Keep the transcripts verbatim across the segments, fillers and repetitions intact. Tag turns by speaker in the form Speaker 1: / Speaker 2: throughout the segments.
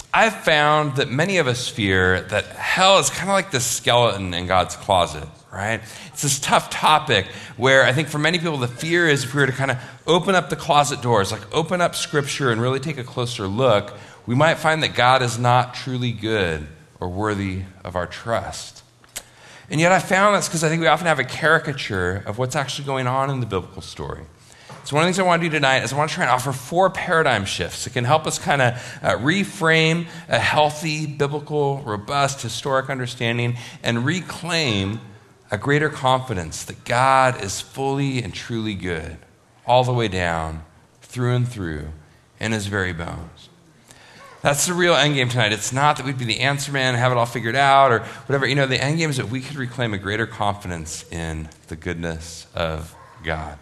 Speaker 1: I've found that many of us fear that hell is kind of like the skeleton in God's closet, right? It's this tough topic where I think for many people the fear is if we were to kind of open up the closet doors, like open up Scripture and really take a closer look, we might find that God is not truly good or worthy of our trust. And yet I found that's because I think we often have a caricature of what's actually going on in the biblical story. So one of the things I want to do tonight is I want to try and offer four paradigm shifts that can help us kind of uh, reframe a healthy, biblical, robust, historic understanding and reclaim a greater confidence that God is fully and truly good, all the way down, through and through, in his very bones. That's the real end game tonight. It's not that we'd be the answer man and have it all figured out or whatever. You know, the end game is that we could reclaim a greater confidence in the goodness of God.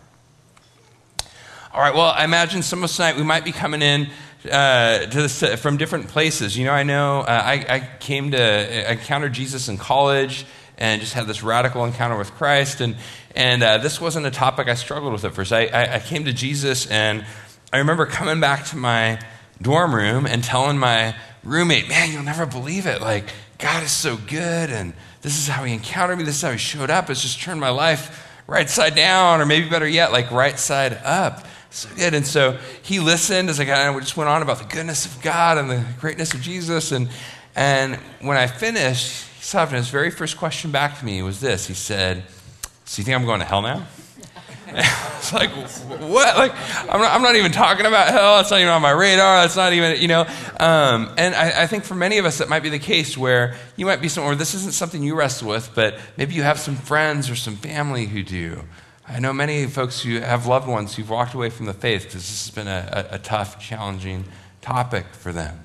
Speaker 1: All right, well, I imagine some of us tonight, we might be coming in uh, to this, uh, from different places. You know, I know uh, I, I came to, I encountered Jesus in college and just had this radical encounter with Christ. And and uh, this wasn't a topic I struggled with at first. I, I, I came to Jesus, and I remember coming back to my dorm room and telling my roommate, man, you'll never believe it. Like, God is so good, and this is how he encountered me. This is how he showed up. It's just turned my life right side down, or maybe better yet, like right side up. So good. And so he listened as I kind of just went on about the goodness of God and the greatness of Jesus. And and when I finished, he stopped, and his very first question back to me was this. He said, so you think I'm going to hell now? And I was like, what? Like, I'm not, I'm not even talking about hell. It's not even on my radar. It's not even, you know. Um, and I, I think for many of us, that might be the case where you might be somewhere where this isn't something you wrestle with, but maybe you have some friends or some family who do. I know many folks who have loved ones who've walked away from the faith because this has been a, a, a tough, challenging topic for them.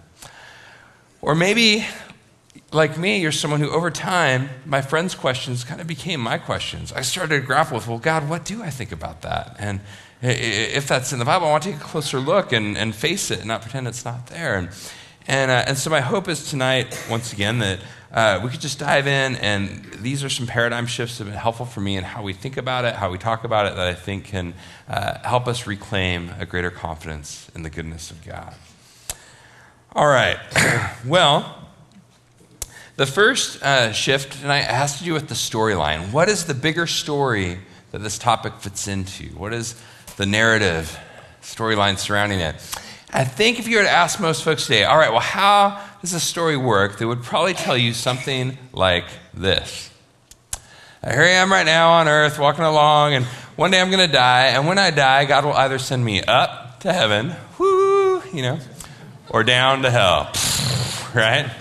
Speaker 1: Or maybe, like me, you're someone who over time, my friends' questions kind of became my questions. I started to grapple with, well, God, what do I think about that? And if that's in the Bible, I want to take a closer look and, and face it and not pretend it's not there. And and, uh, and so my hope is tonight, once again, that uh, we could just dive in, and these are some paradigm shifts that have been helpful for me in how we think about it, how we talk about it, that I think can uh, help us reclaim a greater confidence in the goodness of God. All right. Well, the first uh, shift tonight has to do with the storyline. What is the bigger story that this topic fits into? What is the narrative storyline surrounding it? I think if you were to ask most folks today, all right, well, how does the story work? They would probably tell you something like this. Here I am right now on earth, walking along, and one day I'm going to die, and when I die, God will either send me up to heaven, whoo, you know, or down to hell, right?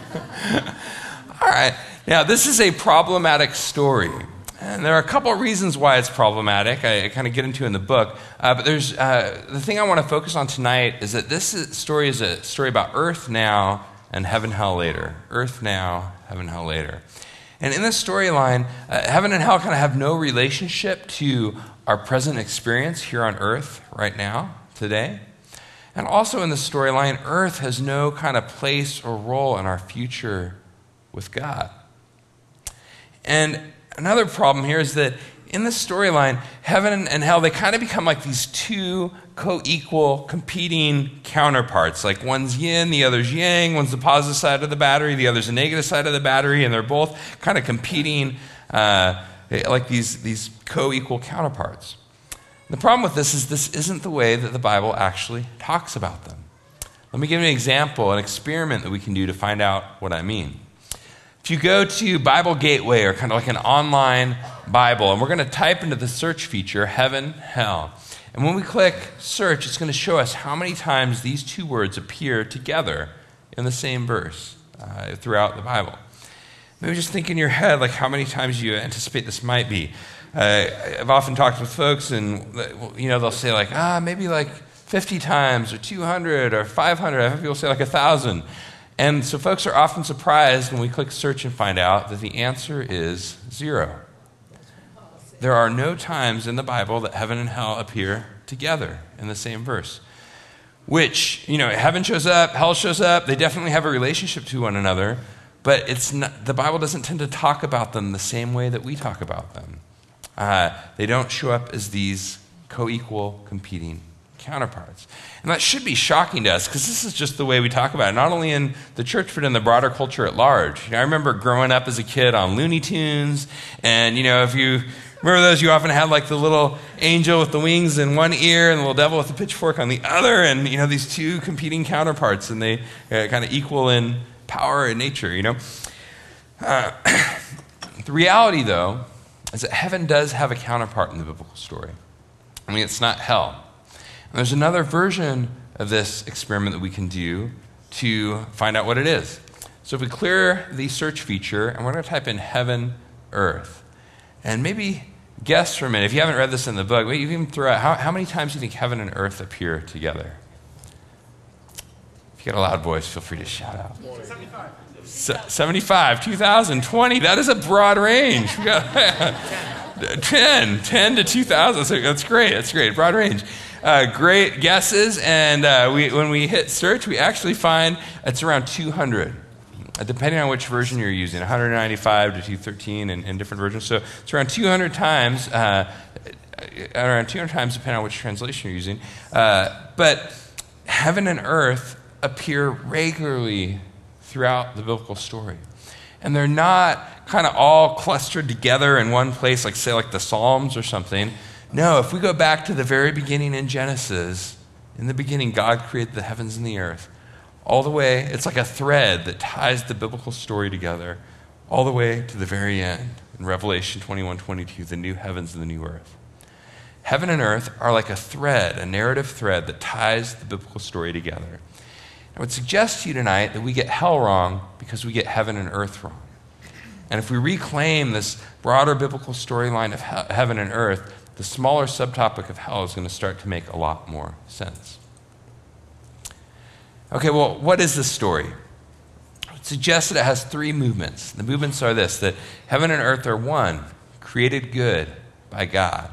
Speaker 1: All right. Now, this is a problematic story. And there are a couple of reasons why it's problematic. I, I kind of get into in the book. Uh, but there's uh, the thing I want to focus on tonight is that this is, story is a story about earth now and heaven, hell later. Earth now, heaven, hell later. And in this storyline, uh, heaven and hell kind of have no relationship to our present experience here on earth right now, today. And also in the storyline, earth has no kind of place or role in our future with God. And another problem here is that in the storyline, heaven and hell, they kind of become like these two co-equal, competing counterparts. Like one's yin, the other's yang, one's the positive side of the battery, the other's the negative side of the battery, and they're both kind of competing uh, like these, these co-equal counterparts. The problem with this is this isn't the way that the Bible actually talks about them. Let me give you an example, an experiment that we can do to find out what I mean. If you go to Bible Gateway, or kind of like an online Bible, and we're going to type into the search feature, heaven, hell. And when we click search, it's going to show us how many times these two words appear together in the same verse uh, throughout the Bible. Maybe just think in your head, like how many times you anticipate this might be. Uh, I've often talked with folks, and you know they'll say like, ah, maybe like fifty times, or two hundred, or five hundred. I've had people say like one thousand. And so folks are often surprised when we click search and find out that the answer is zero. There are no times in the Bible that heaven and hell appear together in the same verse. Which, you know, heaven shows up, hell shows up, they definitely have a relationship to one another, but it's not, the Bible doesn't tend to talk about them the same way that we talk about them. Uh, they don't show up as these co-equal, competing counterparts. And that should be shocking to us because this is just the way we talk about it, not only in the church, but in the broader culture at large. You know, I remember growing up as a kid on Looney Tunes, and, you know, if you remember those, you often had like the little angel with the wings in one ear and the little devil with the pitchfork on the other, and, you know, these two competing counterparts, and they uh, kind of equal in power and nature, you know. Uh, the reality, though, is that heaven does have a counterpart in the biblical story. I mean, it's not hell. And there's another version of this experiment that we can do to find out what it is. So if we clear the search feature, and we're going to type in heaven, earth, and maybe guess for a minute, if you haven't read this in the book, you can throw out, how, how many times do you think heaven and earth appear together? If you got a loud voice, feel free to shout out. seventy-five. Se- seventy-five, two thousand, twenty, that is a broad range. We got ten, ten to two thousand, so that's great, that's great, broad range. Uh, great guesses, and uh, we, when we hit search, we actually find it's around two hundred, uh, depending on which version you're using, one ninety-five to two thirteen in, in different versions. So it's around two hundred times, uh, around two hundred times depending on which translation you're using. Uh, but heaven and earth appear regularly throughout the biblical story. And they're not kind of all clustered together in one place, like say like the Psalms or something. No, if we go back to the very beginning in Genesis, in the beginning, God created the heavens and the earth. All the way, it's like a thread that ties the biblical story together, all the way to the very end. In Revelation twenty-one, twenty-two, the new heavens and the new earth. Heaven and earth are like a thread, a narrative thread that ties the biblical story together. I would suggest to you tonight that we get hell wrong because we get heaven and earth wrong. And if we reclaim this broader biblical storyline of he- heaven and earth, the smaller subtopic of hell is going to start to make a lot more sense. Okay, well, what is this story? I would suggest that it has three movements. The movements are this, that heaven and earth are one, created good by God.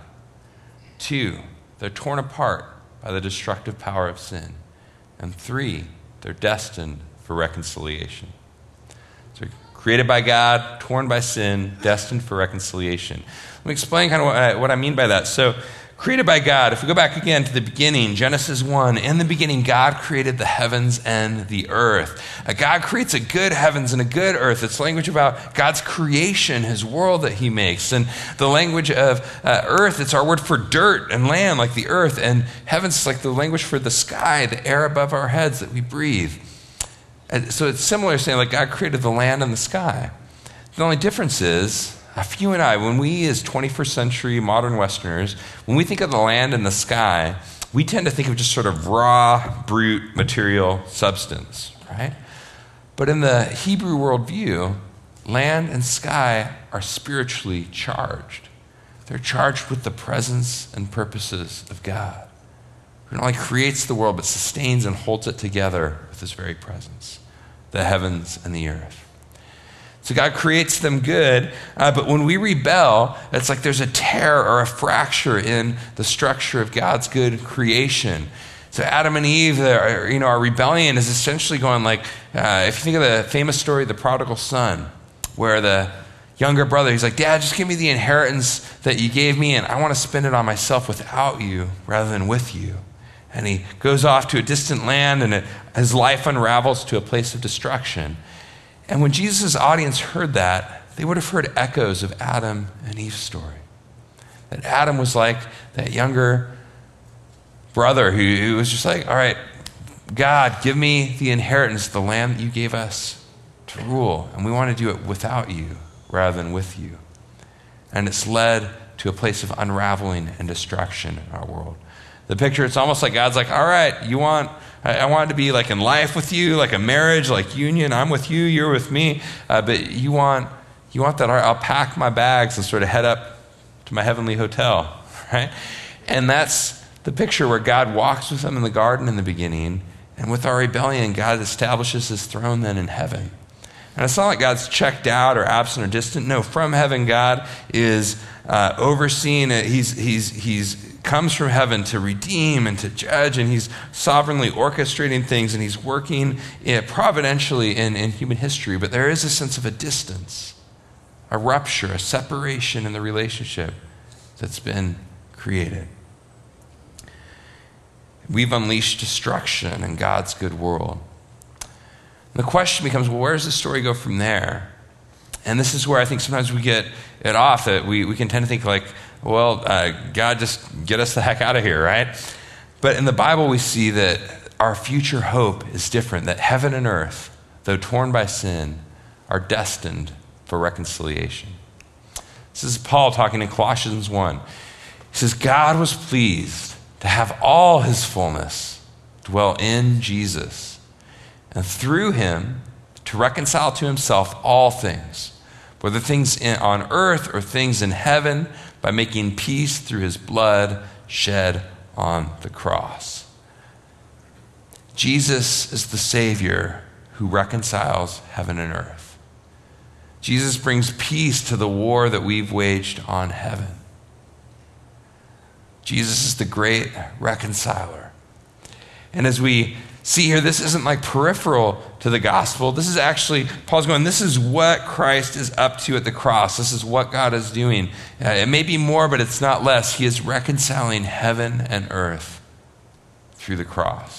Speaker 1: Two, they're torn apart by the destructive power of sin. And three, they're destined for reconciliation. So created by God, torn by sin, destined for reconciliation. Let me explain kind of what I, what I mean by that. So created by God, if we go back again to the beginning, Genesis one, in the beginning God created the heavens and the earth. Uh, God creates a good heavens and a good earth. It's language about God's creation, his world that he makes. And the language of uh, earth, it's our word for dirt and land, like the earth. And heavens is like the language for the sky, the air above our heads that we breathe. And so it's similar, saying like God created the land and the sky. The only difference is, if you and I, when we as twenty-first century modern Westerners, when we think of the land and the sky, we tend to think of just sort of raw, brute, material substance, right? But in the Hebrew worldview, land and sky are spiritually charged. They're charged with the presence and purposes of God, who not only creates the world, but sustains and holds it together with his very presence, the heavens and the earth. So God creates them good, uh, but when we rebel, it's like there's a tear or a fracture in the structure of God's good creation. So Adam and Eve, are, you know, our rebellion is essentially going like, uh, if you think of the famous story, The Prodigal Son, where the younger brother, he's like, Dad, just give me the inheritance that you gave me, and I want to spend it on myself without you rather than with you. And he goes off to a distant land, and it, his life unravels to a place of destruction. And when Jesus' audience heard that, they would have heard echoes of Adam and Eve's story. That Adam was like that younger brother who, who was just like, all right, God, give me the inheritance, the land that you gave us to rule. And we want to do it without you rather than with you. And it's led to a place of unraveling and destruction in our world. The picture, it's almost like God's like, all right, you want... I want to be like in life with you, like a marriage, like union. I'm with you, you're with me. Uh, but you want you want that, all right, I'll pack my bags and sort of head up to my heavenly hotel, right? And that's the picture where God walks with them in the garden in the beginning. And with our rebellion, God establishes his throne then in heaven. And it's not like God's checked out or absent or distant. No, from heaven, God is uh, overseeing it. He's, he's, he's comes from heaven to redeem and to judge, and he's sovereignly orchestrating things, and he's working uh, providentially in, in human history. But there is a sense of a distance, a rupture, a separation in the relationship that's been created. We've unleashed destruction in God's good world. And the question becomes, well, where does the story go from there? And this is where I think sometimes we get it off, that we, we can tend to think like, well, uh, God, just get us the heck out of here, right? But in the Bible, we see that our future hope is different, that heaven and earth, though torn by sin, are destined for reconciliation. This is Paul talking in Colossians one. He says, God was pleased to have all his fullness dwell in Jesus, and through him to reconcile to himself all things, whether things in, on earth or things in heaven, by making peace through his blood shed on the cross. Jesus is the Savior who reconciles heaven and earth. Jesus brings peace to the war that we've waged on heaven. Jesus is the great reconciler. And as we see here, this isn't like peripheral to the gospel. This is actually, Paul's going, this is what Christ is up to at the cross. This is what God is doing. Uh, it may be more, but it's not less. He is reconciling heaven and earth through the cross.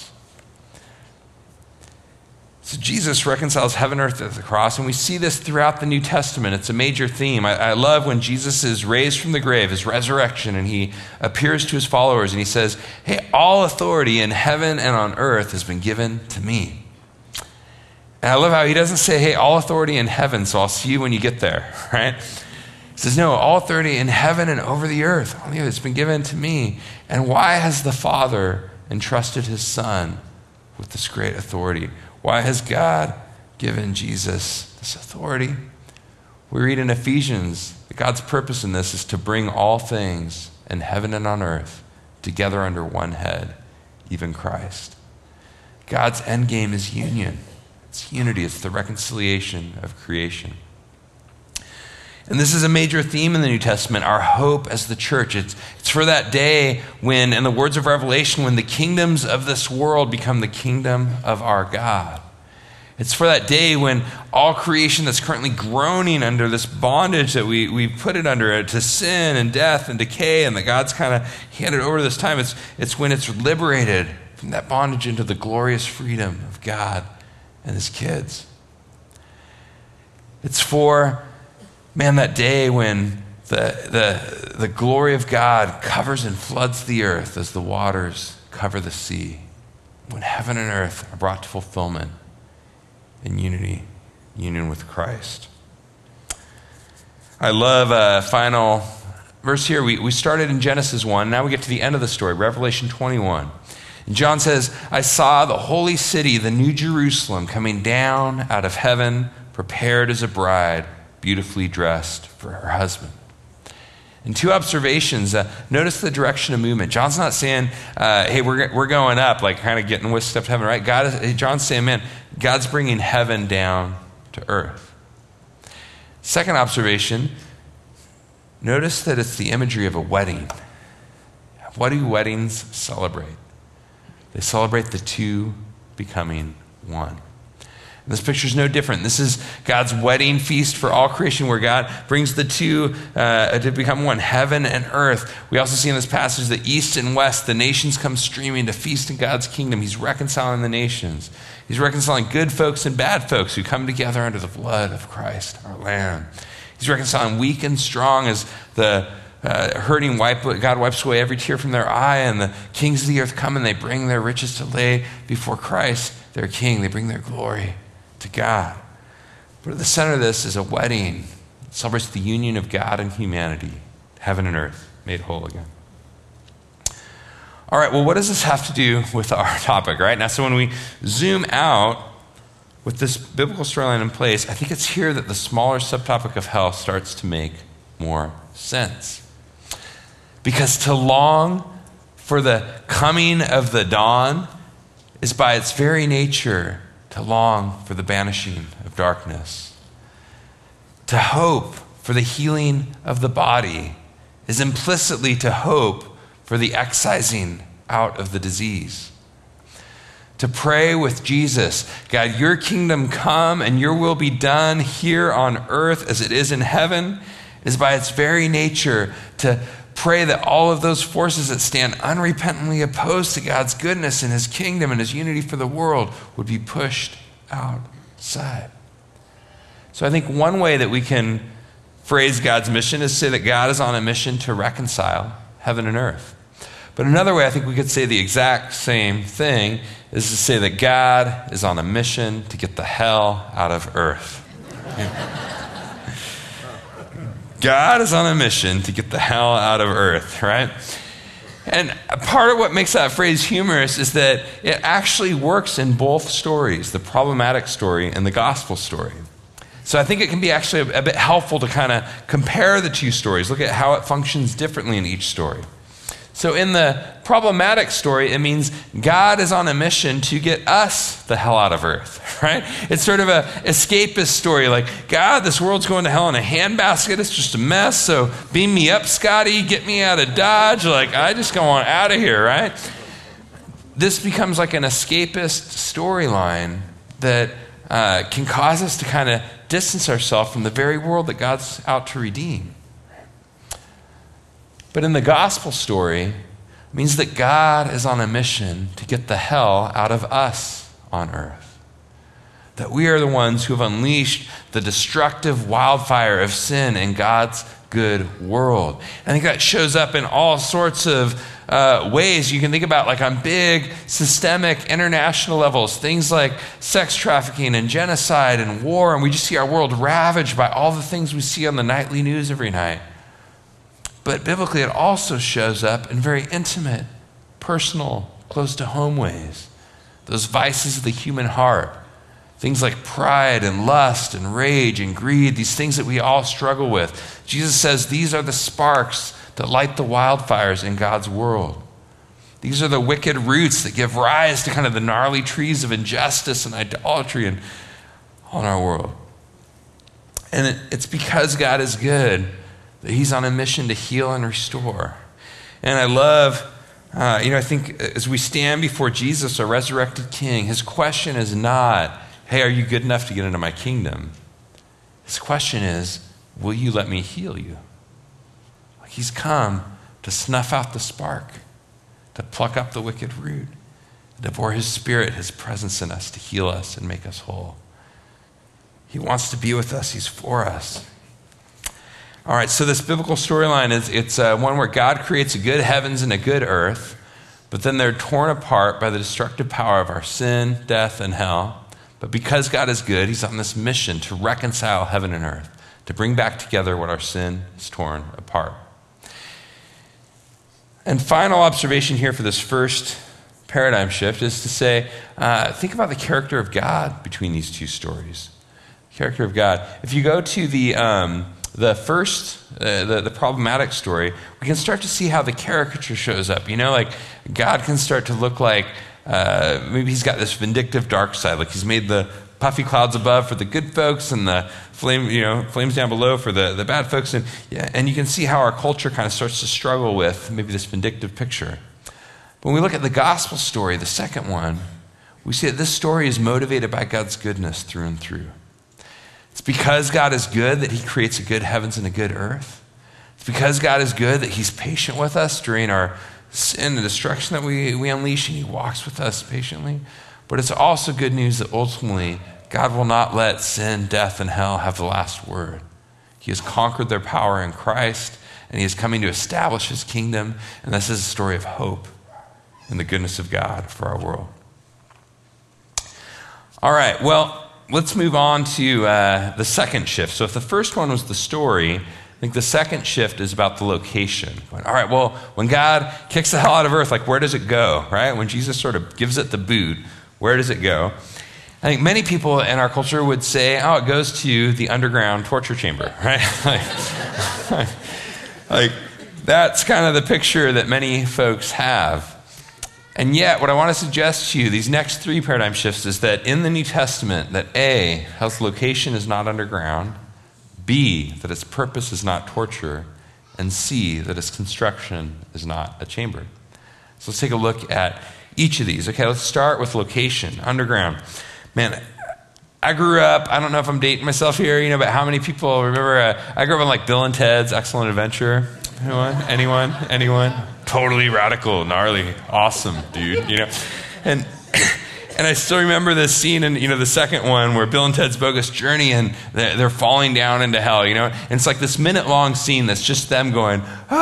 Speaker 1: So Jesus reconciles heaven and earth at the cross, and we see this throughout the New Testament. It's a major theme. I, I love when Jesus is raised from the grave, his resurrection, and he appears to his followers, and he says, hey, all authority in heaven and on earth has been given to me. And I love how he doesn't say, hey, all authority in heaven, so I'll see you when you get there, right? He says, no, all authority in heaven and over the earth, all of it's been given to me. And why has the Father entrusted his Son with this great authority? Why has God given Jesus this authority? We read in Ephesians that God's purpose in this is to bring all things in heaven and on earth together under one head, even Christ. God's end game is union. It's unity. It's the reconciliation of creation. And this is a major theme in the New Testament, our hope as the church. It's, it's for that day when, in the words of Revelation, when the kingdoms of this world become the kingdom of our God. It's for that day when all creation that's currently groaning under this bondage that we, we put it under, to sin and death and decay, and that God's kind of handed over this time. It's, it's when it's liberated from that bondage into the glorious freedom of God and his kids. It's for, man, that day when the, the, the glory of God covers and floods the earth as the waters cover the sea. When heaven and earth are brought to fulfillment in unity, union with Christ. I love a final verse here. We, we started in Genesis one. Now we get to the end of the story, Revelation twenty-one. And John says, I saw the holy city, the new Jerusalem, coming down out of heaven, prepared as a bride, beautifully dressed for her husband. And two observations. Uh, notice the direction of movement. John's not saying, uh, hey, we're, we're going up, like kind of getting whisked up to heaven, right? God is, John's saying, man, God's bringing heaven down to earth. Second observation, notice that it's the imagery of a wedding. What do weddings celebrate? They celebrate the two becoming one. This picture is no different. This is God's wedding feast for all creation, where God brings the two uh, to become one, heaven and earth. We also see in this passage that east and west, the nations come streaming to feast in God's kingdom. He's reconciling the nations. He's reconciling good folks and bad folks who come together under the blood of Christ, our Lamb. He's reconciling weak and strong as the uh, hurting wipe, God wipes away every tear from their eye, and the kings of the earth come and they bring their riches to lay before Christ, their king. They bring their glory to God. But at the center of this is a wedding. It celebrates the union of God and humanity, heaven and earth made whole again. All right, well, what does this have to do with our topic, right? Now, so when we zoom out with this biblical storyline in place, I think it's here that the smaller subtopic of hell starts to make more sense. Because to long for the coming of the dawn is by its very nature to long for the banishing of darkness. To hope for the healing of the body is implicitly to hope for the excising out of the disease. To pray with Jesus, God, your kingdom come and your will be done here on earth as it is in heaven, is by its very nature to pray that all of those forces that stand unrepentantly opposed to God's goodness and his kingdom and his unity for the world would be pushed outside. So I think one way that we can phrase God's mission is to say that God is on a mission to reconcile heaven and earth. But another way I think we could say the exact same thing is to say that God is on a mission to get the hell out of earth. God is on a mission to get the hell out of earth, right? And part of what makes that phrase humorous is that it actually works in both stories, the problematic story and the gospel story. So I think it can be actually a, a bit helpful to kind of compare the two stories, look at how it functions differently in each story. So in the problematic story, it means God is on a mission to get us the hell out of earth, right? It's sort of an escapist story, like, God, this world's going to hell in a handbasket. It's just a mess, so beam me up, Scotty. Get me out of Dodge. Like, I just go on out of here, right? This becomes like an escapist storyline that uh, can cause us to kind of distance ourselves from the very world that God's out to redeem. But in the gospel story, it means that God is on a mission to get the hell out of us on earth. That we are the ones who have unleashed the destructive wildfire of sin in God's good world. I think that shows up in all sorts of uh, ways. You can think about, like, on big, systemic, international levels, things like sex trafficking and genocide and war, and we just see our world ravaged by all the things we see on the nightly news every night. But biblically, it also shows up in very intimate, personal, close to home ways. Those vices of the human heart, things like pride and lust and rage and greed, these things that we all struggle with. Jesus says these are the sparks that light the wildfires in God's world. These are the wicked roots that give rise to kind of the gnarly trees of injustice and idolatry and all in our world. And it, it's because God is good that he's on a mission to heal and restore. And I love, uh, you know, I think as we stand before Jesus, our resurrected King, his question is not, hey, are you good enough to get into my kingdom? His question is, will you let me heal you? Like, he's come to snuff out the spark, to pluck up the wicked root, to pour his Spirit, his presence in us to heal us and make us whole. He wants to be with us. He's for us. All right, so this biblical storyline is it's uh, one where God creates a good heavens and a good earth, but then they're torn apart by the destructive power of our sin, death, and hell. But because God is good, he's on this mission to reconcile heaven and earth, to bring back together what our sin has torn apart. And final observation here for this first paradigm shift is to say, uh, think about the character of God between these two stories. Character of God. If you go to the... Um, The first, uh, the, the problematic story, we can start to see how the caricature shows up. You know, like God can start to look like uh, maybe he's got this vindictive dark side, like he's made the puffy clouds above for the good folks and the flame, you know, flames down below for the, the bad folks. And yeah, and you can see how our culture kind of starts to struggle with maybe this vindictive picture. But when we look at the gospel story, the second one, we see that this story is motivated by God's goodness through and through. It's because God is good that he creates a good heavens and a good earth. It's because God is good that he's patient with us during our sin and destruction that we, we unleash, and he walks with us patiently. But it's also good news that ultimately God will not let sin, death, and hell have the last word. He has conquered their power in Christ, and he is coming to establish his kingdom. And this is a story of hope and the goodness of God for our world. All right, well, let's move on to uh, the second shift. So if the first one was the story, I think the second shift is about the location. All right, well, when God kicks the hell out of earth, like, where does it go, right? When Jesus sort of gives it the boot, where does it go? I think many people in our culture would say, oh, it goes to the underground torture chamber, right? like, like, that's kind of the picture that many folks have. And yet, what I want to suggest to you, these next three paradigm shifts, is that in the New Testament, that A, hell's location is not underground, B, that its purpose is not torture, and C, that its construction is not a chamber. So let's take a look at each of these. Okay, let's start with location, underground. Man, I grew up, I don't know if I'm dating myself here, you know, but how many people remember, uh, I grew up on like Bill and Ted's Excellent Adventure. Anyone? Anyone? Anyone? Totally radical, gnarly, awesome, dude. You know, and and I still remember this scene in, you know, the second one where Bill and Ted's Bogus Journey, and they're falling down into hell. You know, and it's like this minute-long scene that's just them going,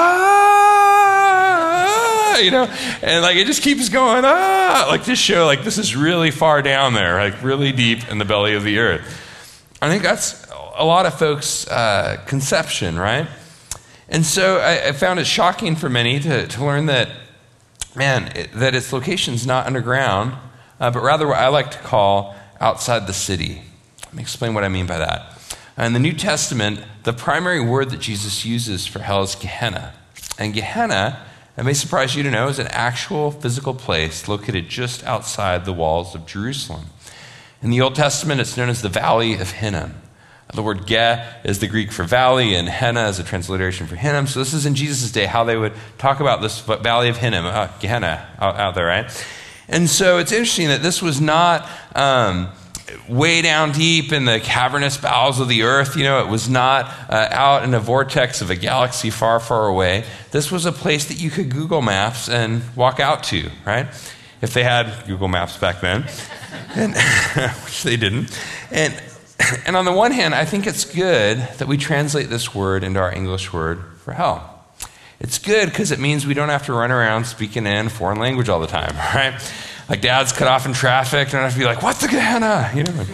Speaker 1: ah, you know, and like it just keeps going, ah, like to show like this is really far down there, like really deep in the belly of the earth. I think that's a lot of folks' uh, conception, right? And so I, I found it shocking for many to, to learn that, man, it, that its location's not underground, uh, but rather what I like to call outside the city. Let me explain what I mean by that. In the New Testament, the primary word that Jesus uses for hell is Gehenna. And Gehenna, it may surprise you to know, is an actual physical place located just outside the walls of Jerusalem. In the Old Testament, it's known as the Valley of Hinnom. The word Ge is the Greek for valley, and Henna is a transliteration for Hinnom. So this is in Jesus' day how they would talk about this Valley of Hinnom, uh, Gehenna, out, out there, right? And so it's interesting that this was not um, way down deep in the cavernous bowels of the earth. You know, it was not uh, out in a vortex of a galaxy far, far away. This was a place that you could Google Maps and walk out to, right? If they had Google Maps back then, and, which they didn't. And And on the one hand, I think it's good that we translate this word into our English word for hell. It's good because it means we don't have to run around speaking in foreign language all the time, right? Like dad's cut off in traffic, and I have to be like, what's the Gehenna? You know?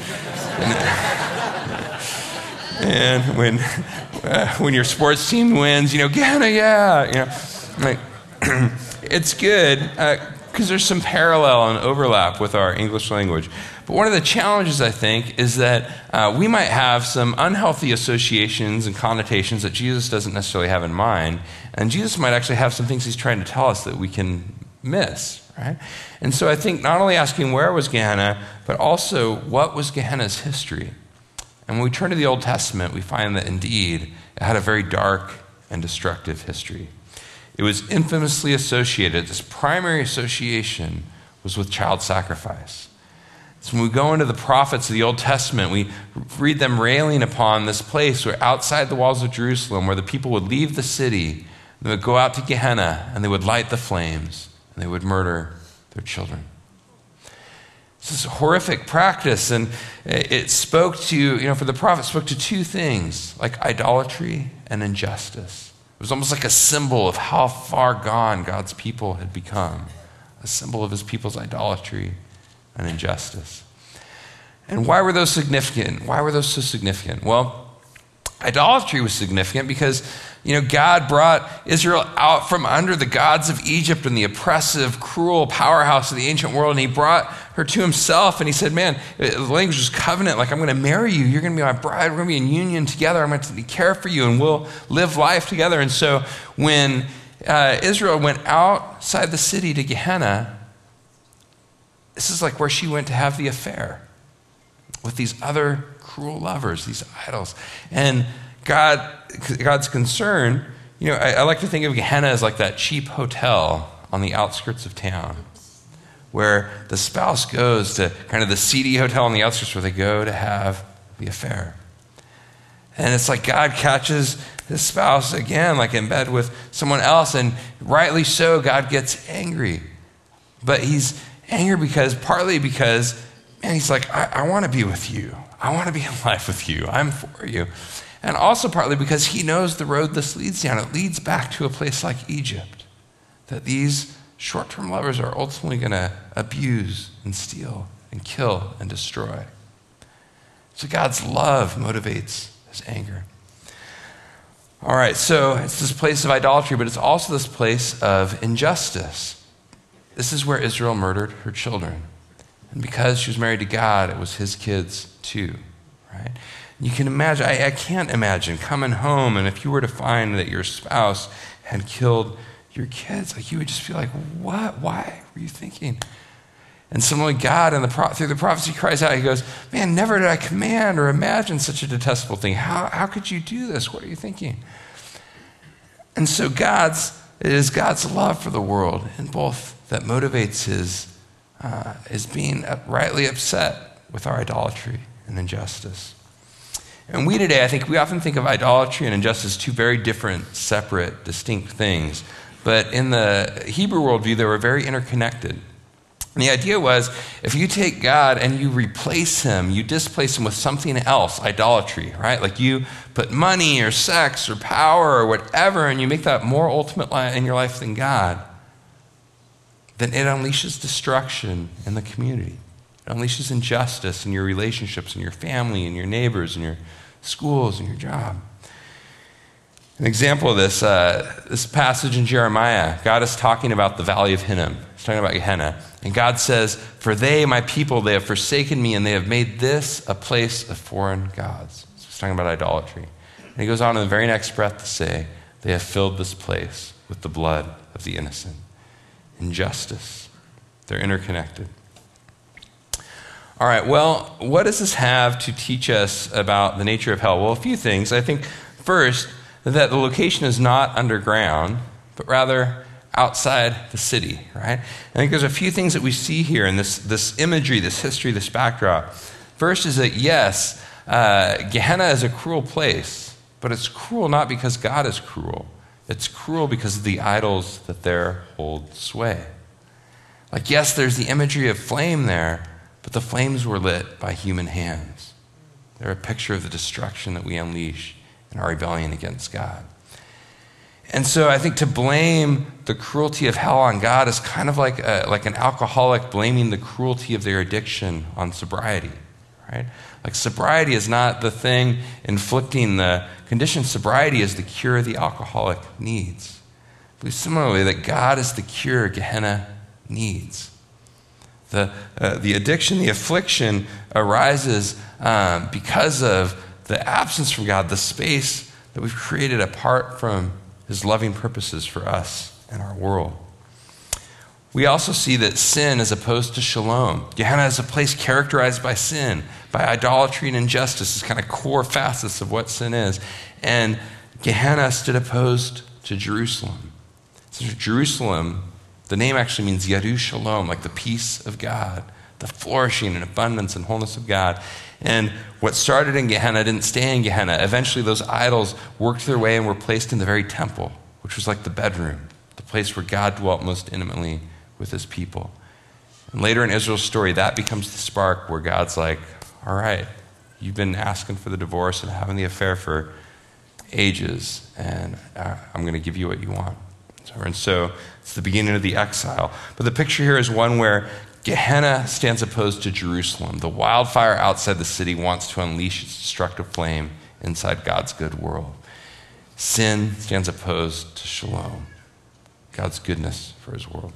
Speaker 1: And, and when uh, when your sports team wins, you know, Gehenna, yeah. You know, like, it's good because uh, there's some parallel and overlap with our English language. But one of the challenges, I think, is that uh, we might have some unhealthy associations and connotations that Jesus doesn't necessarily have in mind. And Jesus might actually have some things he's trying to tell us that we can miss, right? And so I think not only asking where was Gehenna, but also what was Gehenna's history? And when we turn to the Old Testament, we find that indeed it had a very dark and destructive history. It was infamously associated, this primary association was with child sacrifice. So when we go into the prophets of the Old Testament, we read them railing upon this place where outside the walls of Jerusalem, where the people would leave the city, they would go out to Gehenna, and they would light the flames, and they would murder their children. This is a horrific practice, and it spoke to, you know, for the prophet, it spoke to two things, like idolatry and injustice. It was almost like a symbol of how far gone God's people had become, a symbol of his people's idolatry and injustice. And why were those significant? Why were those so significant? Well, idolatry was significant because, you know, God brought Israel out from under the gods of Egypt and the oppressive, cruel powerhouse of the ancient world, and he brought her to himself, and he said, man, the language was covenant, like I'm going to marry you, you're going to be my bride, we're going to be in union together, I'm going to care for you, and we'll live life together. And so when uh, Israel went outside the city to Gehenna, this is like where she went to have the affair with these other cruel lovers, these idols. And God, God's concern, you know, I, I like to think of Gehenna as like that cheap hotel on the outskirts of town where the spouse goes to kind of the seedy hotel on the outskirts where they go to have the affair. And it's like God catches his spouse again, like in bed with someone else, and rightly so, God gets angry. But he's angry because, partly because, man, he's like, I, I want to be with you. I want to be in life with you. I'm for you. And also partly because he knows the road this leads down. It leads back to a place like Egypt, that these short-term lovers are ultimately going to abuse and steal and kill and destroy. So God's love motivates his anger. All right, so it's this place of idolatry, but it's also this place of injustice. This is where Israel murdered her children. And because she was married to God, it was his kids too, right? You can imagine, I, I can't imagine coming home, and if you were to find that your spouse had killed your kids, like you would just feel like, what? Why were you thinking? And similarly, God, in the pro- through the prophecy, cries out, he goes, man, never did I command or imagine such a detestable thing. How, how could you do this? What are you thinking? And so God's, it is God's love for the world, and both that motivates his, uh, his being rightly upset with our idolatry and injustice. And we today, I think we often think of idolatry and injustice as two very different, separate, distinct things. But in the Hebrew worldview, they were very interconnected. And the idea was, if you take God and you replace him, you displace him with something else, idolatry, right? Like you put money or sex or power or whatever, and you make that more ultimate in your life than God, then it unleashes destruction in the community. It unleashes injustice in your relationships, in your family, in your neighbors, in your schools, in your job. An example of this, uh, this passage in Jeremiah, God is talking about the valley of Hinnom. He's talking about Gehenna. And God says, "For they, my people, they have forsaken me, and they have made this a place of foreign gods." So he's talking about idolatry. And he goes on in the very next breath to say, "They have filled this place with the blood of the innocent." Injustice. They're interconnected. All right, well, what does this have to teach us about the nature of hell? Well, a few things. I think, first, that the location is not underground, but rather outside the city, right? I think there's a few things that we see here in this, this imagery, this history, this backdrop. First is that, yes, uh, Gehenna is a cruel place, but it's cruel not because God is cruel. It's cruel because of the idols that there hold sway. Like, yes, there's the imagery of flame there, but the flames were lit by human hands. They're a picture of the destruction that we unleash in our rebellion against God. And so I think to blame the cruelty of hell on God is kind of like a, like an alcoholic blaming the cruelty of their addiction on sobriety, right? Like sobriety is not the thing inflicting the condition. Sobriety is the cure the alcoholic needs. But similarly, that God is the cure Gehenna needs. The, uh, the addiction, the affliction arises um, because of the absence from God, the space that we've created apart from his loving purposes for us and our world. We also see that sin is opposed to shalom. Gehenna is a place characterized by sin, by idolatry and injustice, is kind of core facets of what sin is. And Gehenna stood opposed to Jerusalem. So Jerusalem, the name actually means Yerushalom, like the peace of God, the flourishing and abundance and wholeness of God. And what started in Gehenna didn't stay in Gehenna. Eventually those idols worked their way and were placed in the very temple, which was like the bedroom, the place where God dwelt most intimately with his people. And later in Israel's story, that becomes the spark where God's like, all right, you've been asking for the divorce and having the affair for ages, and uh, I'm going to give you what you want. And so it's the beginning of the exile. But the picture here is one where Gehenna stands opposed to Jerusalem. The wildfire outside the city wants to unleash its destructive flame inside God's good world. Sin stands opposed to shalom, God's goodness for his world.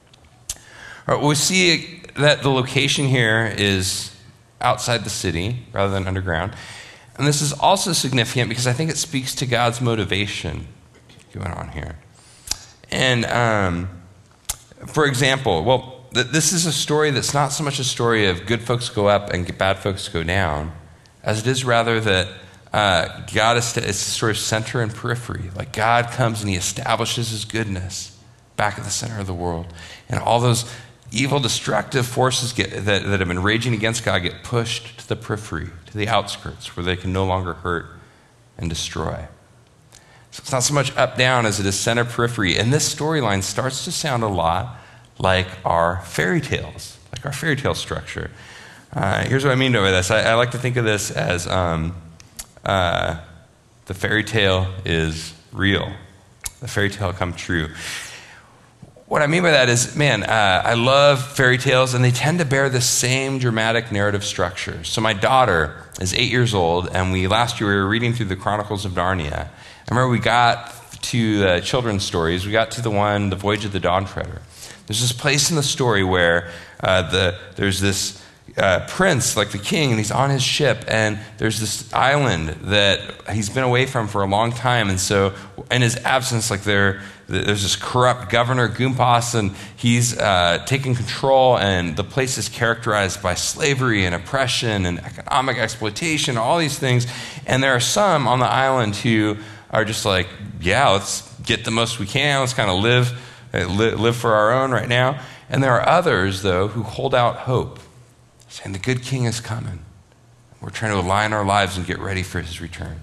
Speaker 1: All right, we see that the location here is outside the city rather than underground. And this is also significant because I think it speaks to God's motivation going on here. And um, for example, well, th- this is a story that's not so much a story of good folks go up and bad folks go down, as it is rather that uh, God is, st- it's a story of center and periphery. Like God comes and he establishes his goodness back at the center of the world. And all those evil, destructive forces get, that, that have been raging against God get pushed to the periphery, to the outskirts, where they can no longer hurt and destroy. So it's not so much up-down as it is center-periphery. And this storyline starts to sound a lot like our fairy tales, like our fairy tale structure. Uh, here's what I mean by this. I, I like to think of this as um, uh, the fairy tale is real. The fairy tale come true. What I mean by that is, man, uh, I love fairy tales, and they tend to bear the same dramatic narrative structure. So my daughter is eight years old, and we last year we were reading through the Chronicles of Narnia. I remember we got to uh, children's stories. We got to the one, The Voyage of the Dawn Treader. There's this place in the story where uh, the there's this uh, prince, like the king, and he's on his ship, and there's this island that he's been away from for a long time, and so in his absence, like there, there's this corrupt governor, Goompas, and he's uh, taking control, and the place is characterized by slavery and oppression and economic exploitation, all these things, and there are some on the island who are just like, yeah, let's get the most we can. Let's kind of live, live for our own right now. And there are others, though, who hold out hope, saying the good king is coming. We're trying to align our lives and get ready for his return.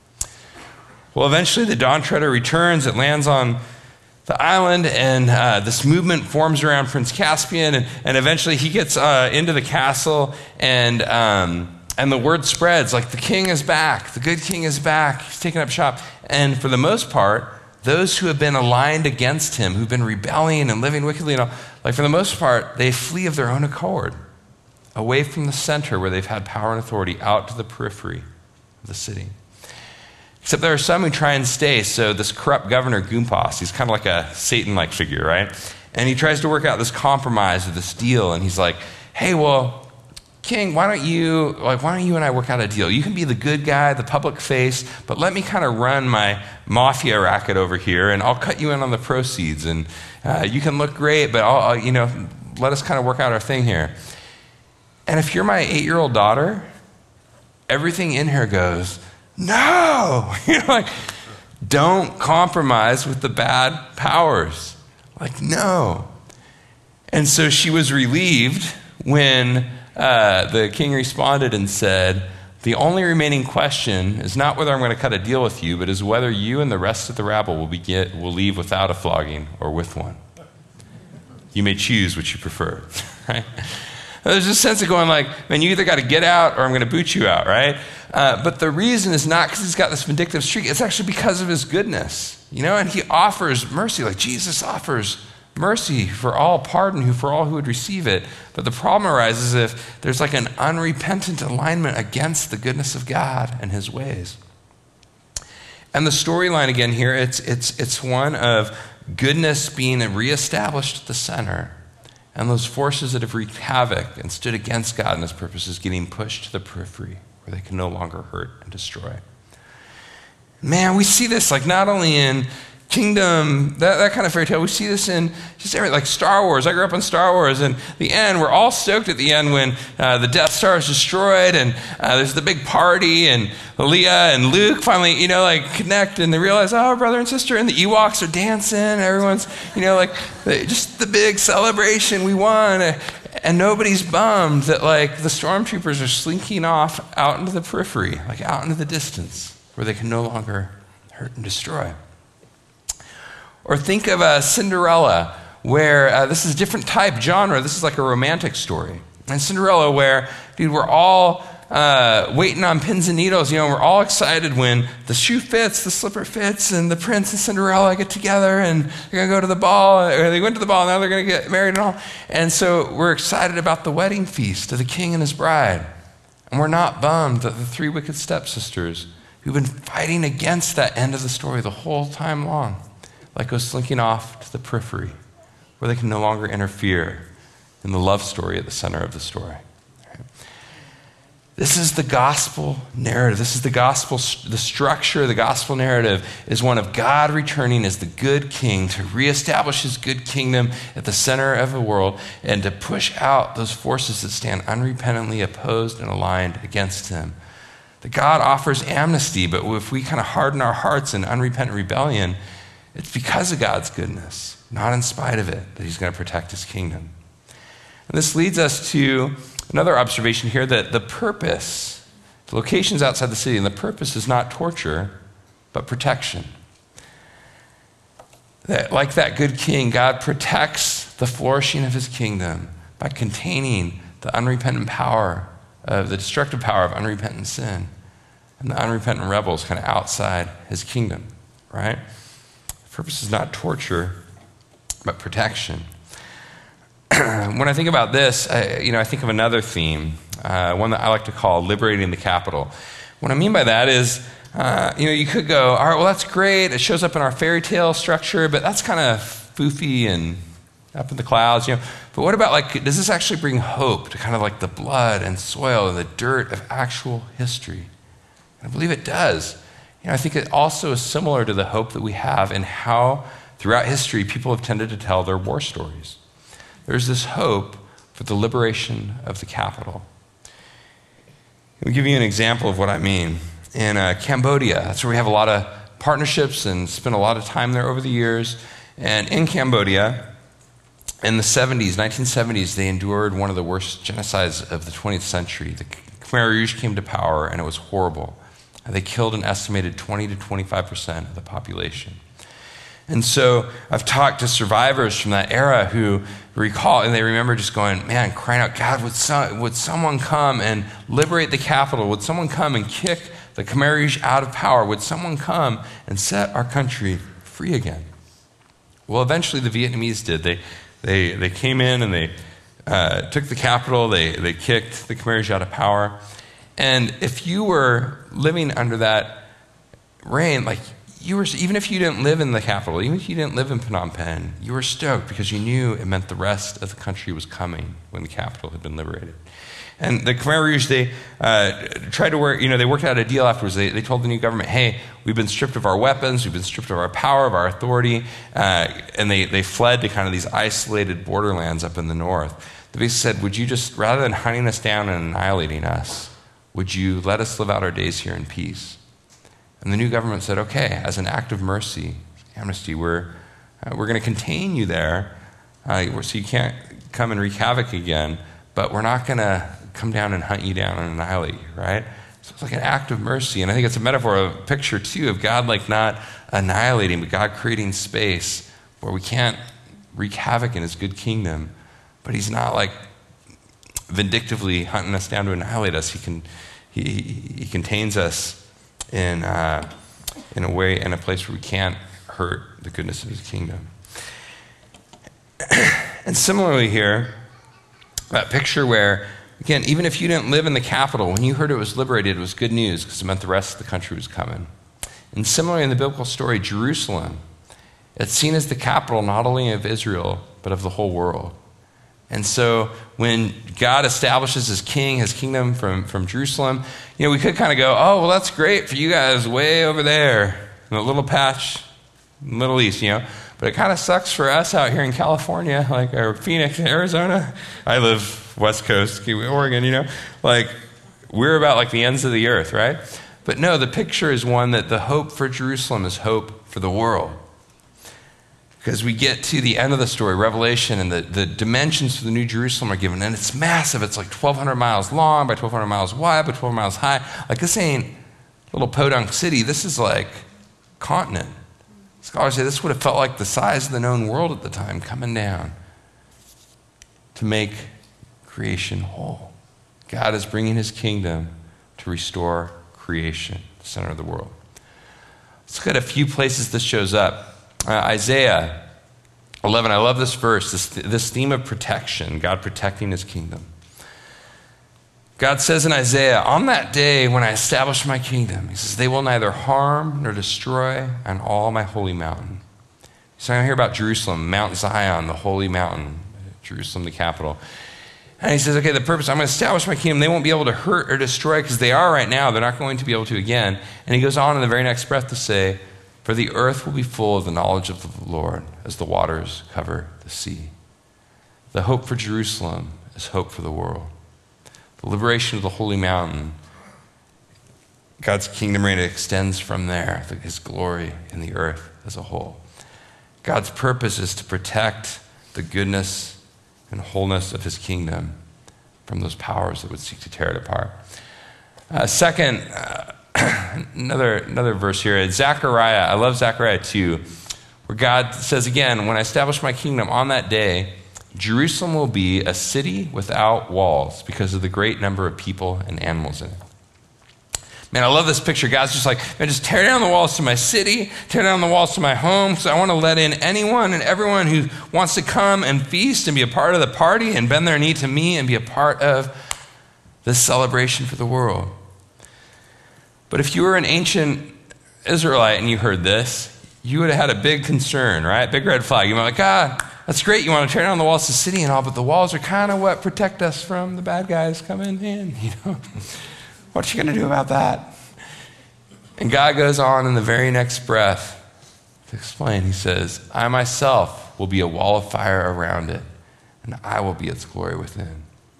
Speaker 1: Well, eventually the Dawn Treader returns. It lands on the island, and uh, this movement forms around Prince Caspian, and, and eventually he gets uh, into the castle, and um, and the word spreads, like the king is back, the good king is back, he's taking up shop. And for the most part, those who have been aligned against him, who've been rebelling and living wickedly, and all, like for the most part, they flee of their own accord, away from the center where they've had power and authority, out to the periphery of the city. Except there are some who try and stay. So this corrupt governor, Goompas, he's kind of like a Satan-like figure, right? And he tries to work out this compromise or this deal. And he's like, hey, well, king, why don't you, like, why don't you and I work out a deal? You can be the good guy, the public face, but let me kind of run my mafia racket over here, and I'll cut you in on the proceeds. And uh, you can look great, but I'll, I'll, you know, let us kind of work out our thing here. And if you're my eight-year-old daughter, everything in her goes, no, you know, like, don't compromise with the bad powers. Like, no. And so she was relieved when uh, the king responded and said, the only remaining question is not whether I'm going to cut a deal with you, but is whether you and the rest of the rabble will, be get, will leave without a flogging or with one. You may choose which you prefer, right? There's a sense of going like, man, you either got to get out or I'm going to boot you out, right? Uh, but the reason is not because he's got this vindictive streak. It's actually because of his goodness, you know? And he offers mercy, like Jesus offers mercy for all, pardon who for all who would receive it. But the problem arises if there's like an unrepentant alignment against the goodness of God and his ways. And the storyline again here, it's it's it's one of goodness being reestablished at the center, and those forces that have wreaked havoc and stood against God and his purposes getting pushed to the periphery where they can no longer hurt and destroy. Man, we see this like not only in kingdom, that, that kind of fairy tale, we see this in just everything, like Star Wars. I grew up on Star Wars, and the end, we're all stoked at the end when uh, the Death Star is destroyed, and uh, there's the big party, and Leia and Luke finally, you know, like connect, and they realize, oh, brother and sister, and the Ewoks are dancing, everyone's, you know, like just the big celebration, we won, and nobody's bummed that like the stormtroopers are slinking off out into the periphery, like out into the distance, where they can no longer hurt and destroy. Or think of uh, Cinderella, where uh, this is a different type genre. This is like a romantic story. And Cinderella, where, dude, we're all uh, waiting on pins and needles. You know, we're all excited when the shoe fits, the slipper fits, and the prince and Cinderella get together, and they're going to go to the ball, or they went to the ball, and now they're going to get married and all. And so we're excited about the wedding feast of the king and his bride. And we're not bummed that the three wicked stepsisters who've been fighting against that end of the story the whole time long, like go slinking off to the periphery where they can no longer interfere in the love story at the center of the story. Right? This is the gospel narrative. This is the gospel, the structure of the gospel narrative is one of God returning as the good king to reestablish his good kingdom at the center of the world and to push out those forces that stand unrepentantly opposed and aligned against him. That God offers amnesty, but if we kind of harden our hearts in unrepentant rebellion, it's because of God's goodness, not in spite of it, that he's going to protect his kingdom. And this leads us to another observation here, that the purpose, the location's outside the city, and the purpose is not torture, but protection. That, like that good king, God protects the flourishing of his kingdom by containing the unrepentant power of the destructive power of unrepentant sin and the unrepentant rebels kind of outside his kingdom, right? Purpose is not torture, but protection. When I think about this, I, you know, I think of another theme, uh, one that I like to call liberating the capital. What I mean by that is, uh, you know, you could go, all right, well, that's great. It shows up in our fairy tale structure, but that's kind of foofy and up in the clouds, you know. But what about, like, does this actually bring hope to kind of like the blood and soil and the dirt of actual history? And I believe it does. You know, I think it also is similar to the hope that we have in how, throughout history, people have tended to tell their war stories. There's this hope for the liberation of the capital. Let me give you an example of what I mean. In uh, Cambodia, that's where we have a lot of partnerships and spent a lot of time there over the years. And in Cambodia, in the seventies, nineteen seventies, they endured one of the worst genocides of the twentieth century, the Khmer Rouge came to power, and it was horrible. They killed an estimated twenty to twenty-five percent of the population. And so I've talked to survivors from that era who recall, and they remember just going, man, crying out, God, would, some, would someone come and liberate the capital? Would someone come and kick the Khmer Rouge out of power? Would someone come and set our country free again? Well, eventually the Vietnamese did. They they they came in and they uh, took the capital. They they kicked the Khmer Rouge out of power. And if you were living under that reign, like you were, even if you didn't live in the capital, even if you didn't live in Phnom Penh, you were stoked because you knew it meant the rest of the country was coming when the capital had been liberated. And the Khmer Rouge, they uh, tried to work, you know, they worked out a deal afterwards. They, they told the new government, hey, we've been stripped of our weapons, we've been stripped of our power, of our authority, uh, and they, they fled to kind of these isolated borderlands up in the north. They basically said, would you just, rather than hunting us down and annihilating us, would you let us live out our days here in peace? And the new government said, okay, as an act of mercy, amnesty, we're, uh, we're going to contain you there uh, so you can't come and wreak havoc again, but we're not going to come down and hunt you down and annihilate you, right? So it's like an act of mercy. And I think it's a metaphor, a picture too of God like not annihilating, but God creating space where we can't wreak havoc in his good kingdom, but he's not like vindictively hunting us down to annihilate us. He can, he, he contains us in, uh, in a way, in a place where we can't hurt the goodness of his kingdom. And similarly here, that picture where, again, even if you didn't live in the capital, when you heard it was liberated, it was good news because it meant the rest of the country was coming. And similarly in the biblical story, Jerusalem, it's seen as the capital not only of Israel, but of the whole world. And so when God establishes his king, his kingdom from, from Jerusalem, you know, we could kind of go, oh, well, that's great for you guys way over there in a little patch in the Middle East, you know. But it kind of sucks for us out here in California, like, or Phoenix, Arizona. I live West Coast, Oregon, you know. Like, we're about like the ends of the earth, right? But no, the picture is one that the hope for Jerusalem is hope for the world. Because we get to the end of the story, Revelation, and the, the dimensions for the New Jerusalem are given. And it's massive. It's like twelve hundred miles long by twelve hundred miles wide by twelve miles high. Like, this ain't little podunk city. This is like continent. Scholars say this would have felt like the size of the known world at the time coming down to make creation whole. God is bringing his kingdom to restore creation, the center of the world. Let's look at a few places this shows up. Uh, Isaiah eleven, I love this verse, this, this theme of protection, God protecting his kingdom. God says in Isaiah, on that day when I establish my kingdom, he says, they will neither harm nor destroy on all my holy mountain. So I hear about Jerusalem, Mount Zion, the holy mountain, Jerusalem, the capital. And he says, okay, the purpose, I'm going to establish my kingdom. They won't be able to hurt or destroy because they are right now. They're not going to be able to again. And he goes on in the very next breath to say, for the earth will be full of the knowledge of the Lord as the waters cover the sea. The hope for Jerusalem is hope for the world. The liberation of the holy mountain, God's kingdom reign extends from there, his glory in the earth as a whole. God's purpose is to protect the goodness and wholeness of his kingdom from those powers that would seek to tear it apart. Uh, second, uh, another another verse here is Zechariah. I love Zechariah two, where God says again, when I establish my kingdom on that day, Jerusalem will be a city without walls because of the great number of people and animals in it. Man, I love this picture. God's just like, man, just tear down the walls to my city, tear down the walls to my home, because I want to let in anyone and everyone who wants to come and feast and be a part of the party and bend their knee to me and be a part of this celebration for the world. But if you were an ancient Israelite and you heard this, you would have had a big concern, right? Big red flag. You'd be like, God, that's great. You want to tear down the walls of the city and all, but the walls are kind of what protect us from the bad guys coming in, you know? What you going to do about that? And God goes on in the very next breath to explain. He says, I myself will be a wall of fire around it, and I will be its glory within.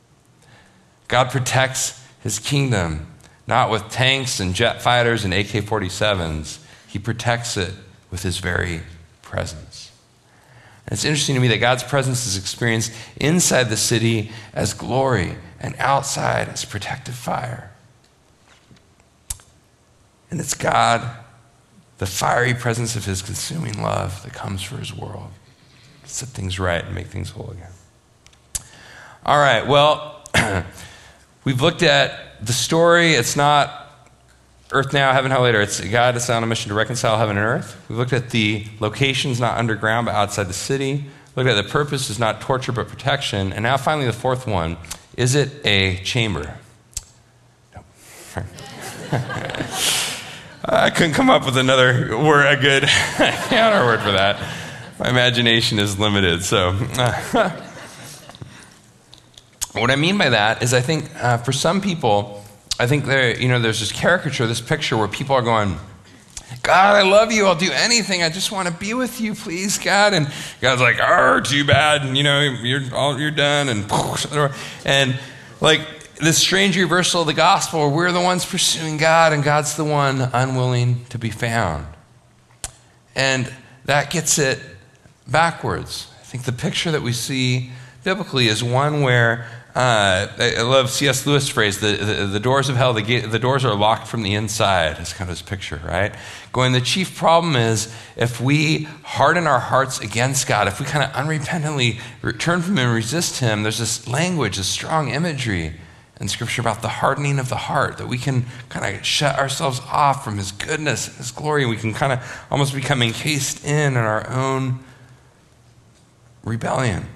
Speaker 1: God protects his kingdom, not with tanks and jet fighters and A K forty-sevens. He protects it with his very presence. And it's interesting to me that God's presence is experienced inside the city as glory, and outside is protective fire. And it's God, the fiery presence of his consuming love that comes for his world. Set things right and make things whole again. All right, well, we've looked at the story. It's not earth now, heaven, hell later. It's God is on a mission to reconcile heaven and earth. We've looked at the locations, not underground, but outside the city. Looked at the purpose is not torture, but protection. And now finally the fourth one, is it a chamber? No. I couldn't come up with another word, a good counter word for that. My imagination is limited. So what I mean by that is I think uh, for some people, I think there, you know, there's this caricature, this picture where people are going, God, I love you. I'll do anything. I just want to be with you, please, God. And God's like, oh, too bad. And, you know, you're all, you're done. And, and like this strange reversal of the gospel where we're the ones pursuing God and God's the one unwilling to be found. And that gets it backwards. I think the picture that we see biblically is one where Uh, I love C S Lewis' phrase, the, the, the doors of hell, the, gate, the doors are locked from the inside. That's kind of his picture, right? Going, the chief problem is if we harden our hearts against God, if we kind of unrepentantly turn from him and resist him, there's this language, this strong imagery in Scripture about the hardening of the heart, that we can kind of shut ourselves off from his goodness, his glory, and we can kind of almost become encased in in our own rebellion.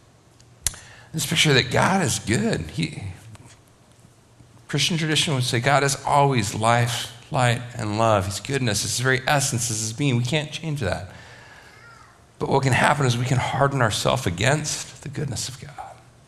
Speaker 1: This picture that God is good. He, Christian tradition would say God is always life, light, and love. He's goodness. It's his very essence, it's his being. We can't change that. But what can happen is we can harden ourselves against the goodness of God.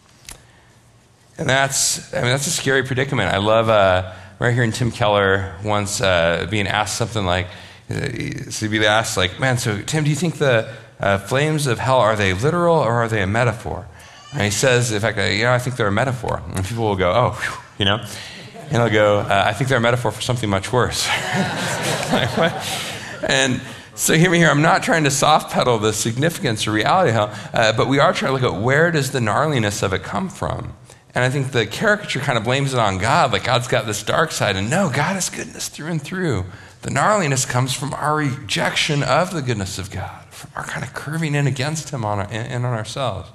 Speaker 1: And that's, I mean, that's a scary predicament. I love, uh, right here in Tim Keller once uh, being asked something like, uh, so he'd be asked like, man, so Tim, do you think the uh, flames of hell, are they literal or are they a metaphor? And he says, in fact, you know, I think they're a metaphor. And people will go, oh, whew, you know. And he'll go, uh, I think they're a metaphor for something much worse. Like, what? And so hear me here. I'm not trying to soft pedal the significance or reality of hell, uh, but we are trying to look at where does the gnarliness of it come from. And I think the caricature kind of blames it on God, like God's got this dark side. And no, God is goodness through and through. The gnarliness comes from our rejection of the goodness of God, from our kind of curving in against him on, in, in on ourselves.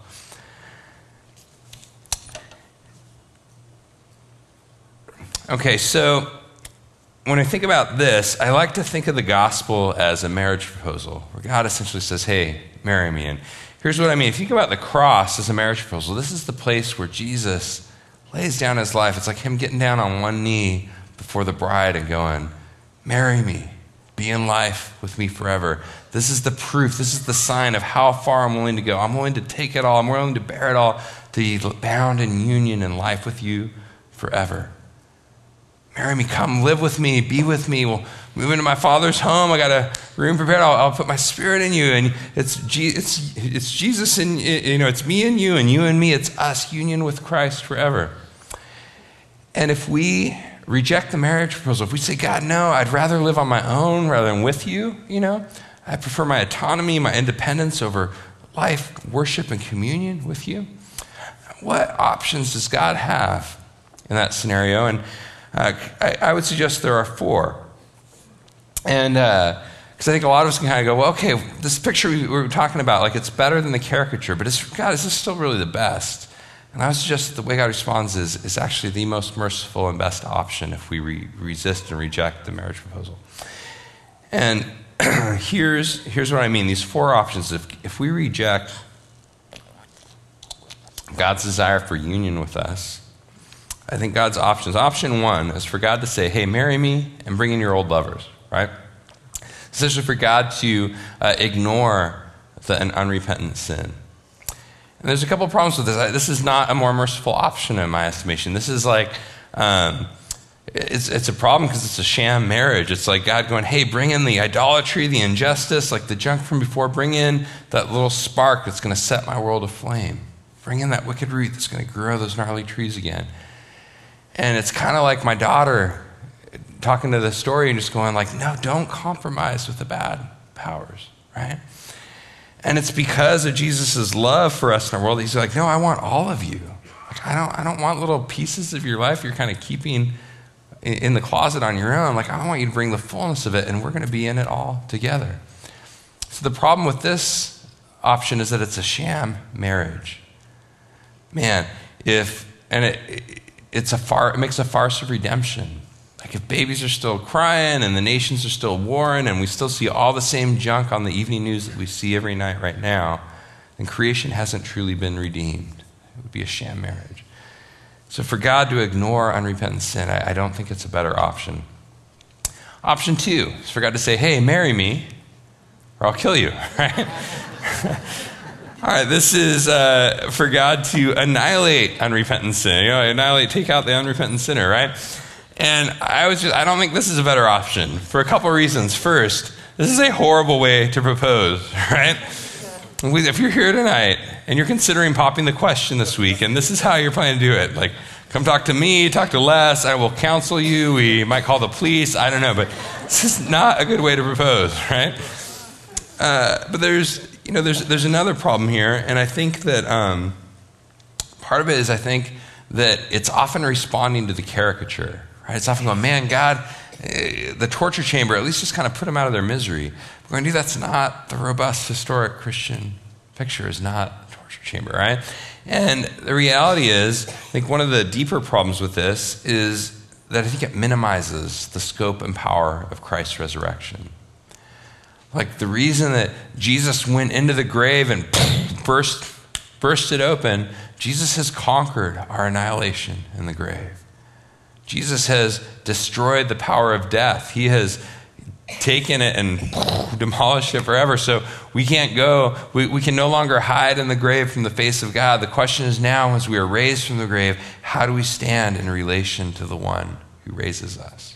Speaker 1: Okay, so when I think about this, I like to think of the gospel as a marriage proposal, where God essentially says, hey, marry me. And here's what I mean. If you think about the cross as a marriage proposal, this is the place where Jesus lays down his life. It's like him getting down on one knee before the bride and going, marry me, be in life with me forever. This is the proof. This is the sign of how far I'm willing to go. I'm willing to take it all. I'm willing to bear it all, to be bound in union and life with you forever. Marry me, come live with me, be with me. We'll move into my Father's home. I got a room prepared. I'll, I'll put my Spirit in you. And it's, Je- it's, it's Jesus and, you know, it's me and you and you and me. It's us, union with Christ forever. And if we reject the marriage proposal, if we say, God, no, I'd rather live on my own rather than with you, you know, I prefer my autonomy, my independence over life, worship, and communion with you. What options does God have in that scenario? And Uh, I, I would suggest there are four. And because uh, I think a lot of us can kind of go, well, okay, this picture we, we were talking about, like it's better than the caricature, but it's, God, is this still really the best? And I would suggest that the way God responds is, is actually the most merciful and best option if we re- resist and reject the marriage proposal. And here's, here's what I mean. These four options, if, if we reject God's desire for union with us, I think God's options. Option one is for God to say, hey, marry me and bring in your old lovers, right? Essentially for God to uh, ignore the, an unrepentant sin. And there's a couple of problems with this. This is not a more merciful option in my estimation. This is like, um, it's, it's a problem because it's a sham marriage. It's like God going, hey, bring in the idolatry, the injustice, like the junk from before. Bring in that little spark that's going to set my world aflame. Bring in that wicked root that's going to grow those gnarly trees again. And it's kind of like my daughter talking to the story and just going like, no, don't compromise with the bad powers, right? And it's because of Jesus' love for us in our world. He's like, no, I want all of you. Like, I don't, I don't want little pieces of your life you're kind of keeping in the closet on your own. Like, I want you to bring the fullness of it, and we're going to be in it all together. So the problem with this option is that it's a sham marriage. Man, if, and it, it's a far, it makes a farce of redemption. Like, if babies are still crying and the nations are still warring and we still see all the same junk on the evening news that we see every night right now, then creation hasn't truly been redeemed. It would be a sham marriage. So for God to ignore unrepentant sin, I, I don't think it's a better option. Option two is for God to say, hey, marry me, or I'll kill you, right? All right, this is uh, for God to annihilate unrepentant sin. You know, annihilate, take out the unrepentant sinner, right? And I was just, I don't think this is a better option for a couple reasons. First, this is a horrible way to propose, right? If you're here tonight and you're considering popping the question this week, and this is how you're planning to do it, like, come talk to me, talk to Les, I will counsel you, we might call the police, I don't know, but this is not a good way to propose, right? Uh, but there's, you know, there's there's another problem here, and I think that um, part of it is I think that it's often responding to the caricature, right? It's often going, man, God, the torture chamber, at least just kind of put them out of their misery. We're going to do that's not the robust, historic Christian picture, is not a torture chamber, right? And the reality is, I think one of the deeper problems with this is that I think it minimizes the scope and power of Christ's resurrection. Like, the reason that Jesus went into the grave and burst, burst it open, Jesus has conquered our annihilation in the grave. Jesus has destroyed the power of death. He has taken it and demolished it forever. So we can't go, we, we can no longer hide in the grave from the face of God. The question is now, as we are raised from the grave, how do we stand in relation to the one who raises us?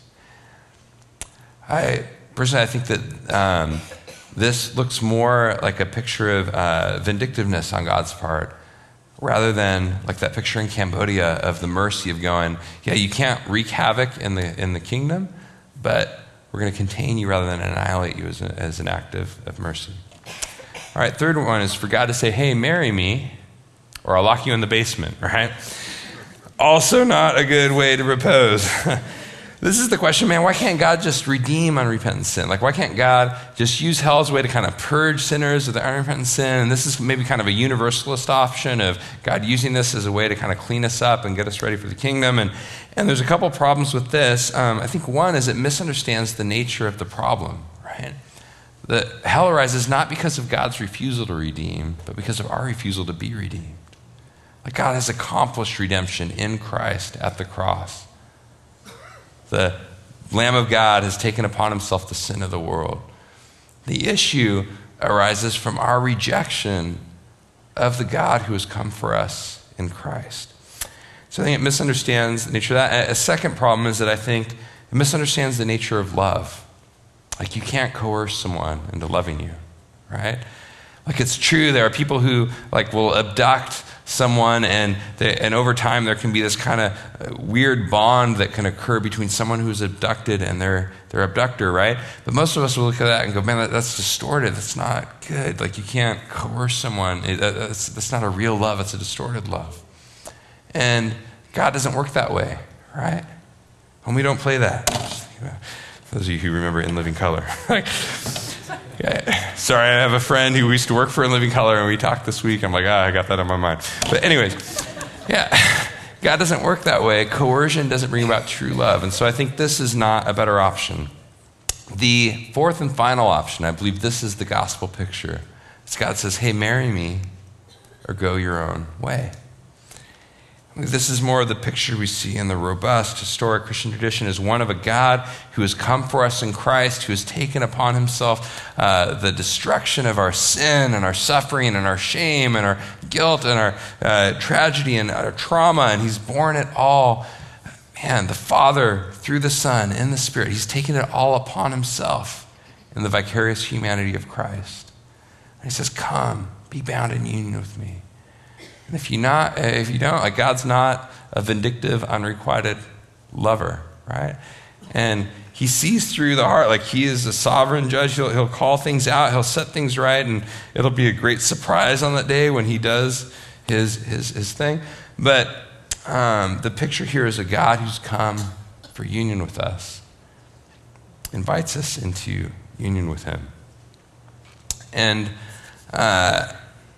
Speaker 1: I personally, I think that um, this looks more like a picture of uh, vindictiveness on God's part, rather than like that picture in Cambodia of the mercy of going, yeah, you can't wreak havoc in the in the kingdom, but we're going to contain you rather than annihilate you as, a, as an act of, of mercy. All right, third one is for God to say, hey, marry me, or I'll lock you in the basement, right? Also not a good way to propose. This is the question, man, why can't God just redeem unrepentant sin? Like, why can't God just use hell as a way to kind of purge sinners of the unrepentant sin? And this is maybe kind of a universalist option of God using this as a way to kind of clean us up and get us ready for the kingdom. And, and there's a couple problems with this. Um, I think one is it misunderstands the nature of the problem, right? The hell arises not because of God's refusal to redeem, but because of our refusal to be redeemed. Like, God has accomplished redemption in Christ at the cross. The Lamb of God has taken upon himself the sin of the world. The issue arises from our rejection of the God who has come for us in Christ. So I think it misunderstands the nature of that. A second problem is that I think it misunderstands the nature of love. Like, you can't coerce someone into loving you, right? Like, it's true, there are people who like will abduct someone, and they, and over time there can be this kind of weird bond that can occur between someone who's abducted and their their abductor, right? But most of us will look at that and go, man, that, that's distorted. That's not good. Like, you can't coerce someone. It, that's, that's not a real love. It's a distorted love. And God doesn't work that way, right? And we don't play that. For those of you who remember In Living Color. Yeah. Sorry, I have a friend who used to work for In Living Color, and we talked this week. I'm like, ah, I got that on my mind. But anyways, yeah, God doesn't work that way. Coercion doesn't bring about true love. And so I think this is not a better option. The fourth and final option, I believe this is the gospel picture. It's God says, hey, marry me or go your own way. This is more of the picture we see in the robust historic Christian tradition, is one of a God who has come for us in Christ, who has taken upon himself uh, the destruction of our sin and our suffering and our shame and our guilt and our uh, tragedy and our trauma, and he's borne it all. Man, the Father, through the Son, in the Spirit, he's taken it all upon himself in the vicarious humanity of Christ. And he says, come, be bound in union with me. And if you not, if you don't, like, God's not a vindictive, unrequited lover, right? And he sees through the heart. Like, he is a sovereign judge. He'll, he'll call things out. He'll set things right, and it'll be a great surprise on that day when he does his his his thing. But um, the picture here is a God who's come for union with us, invites us into union with him. And uh,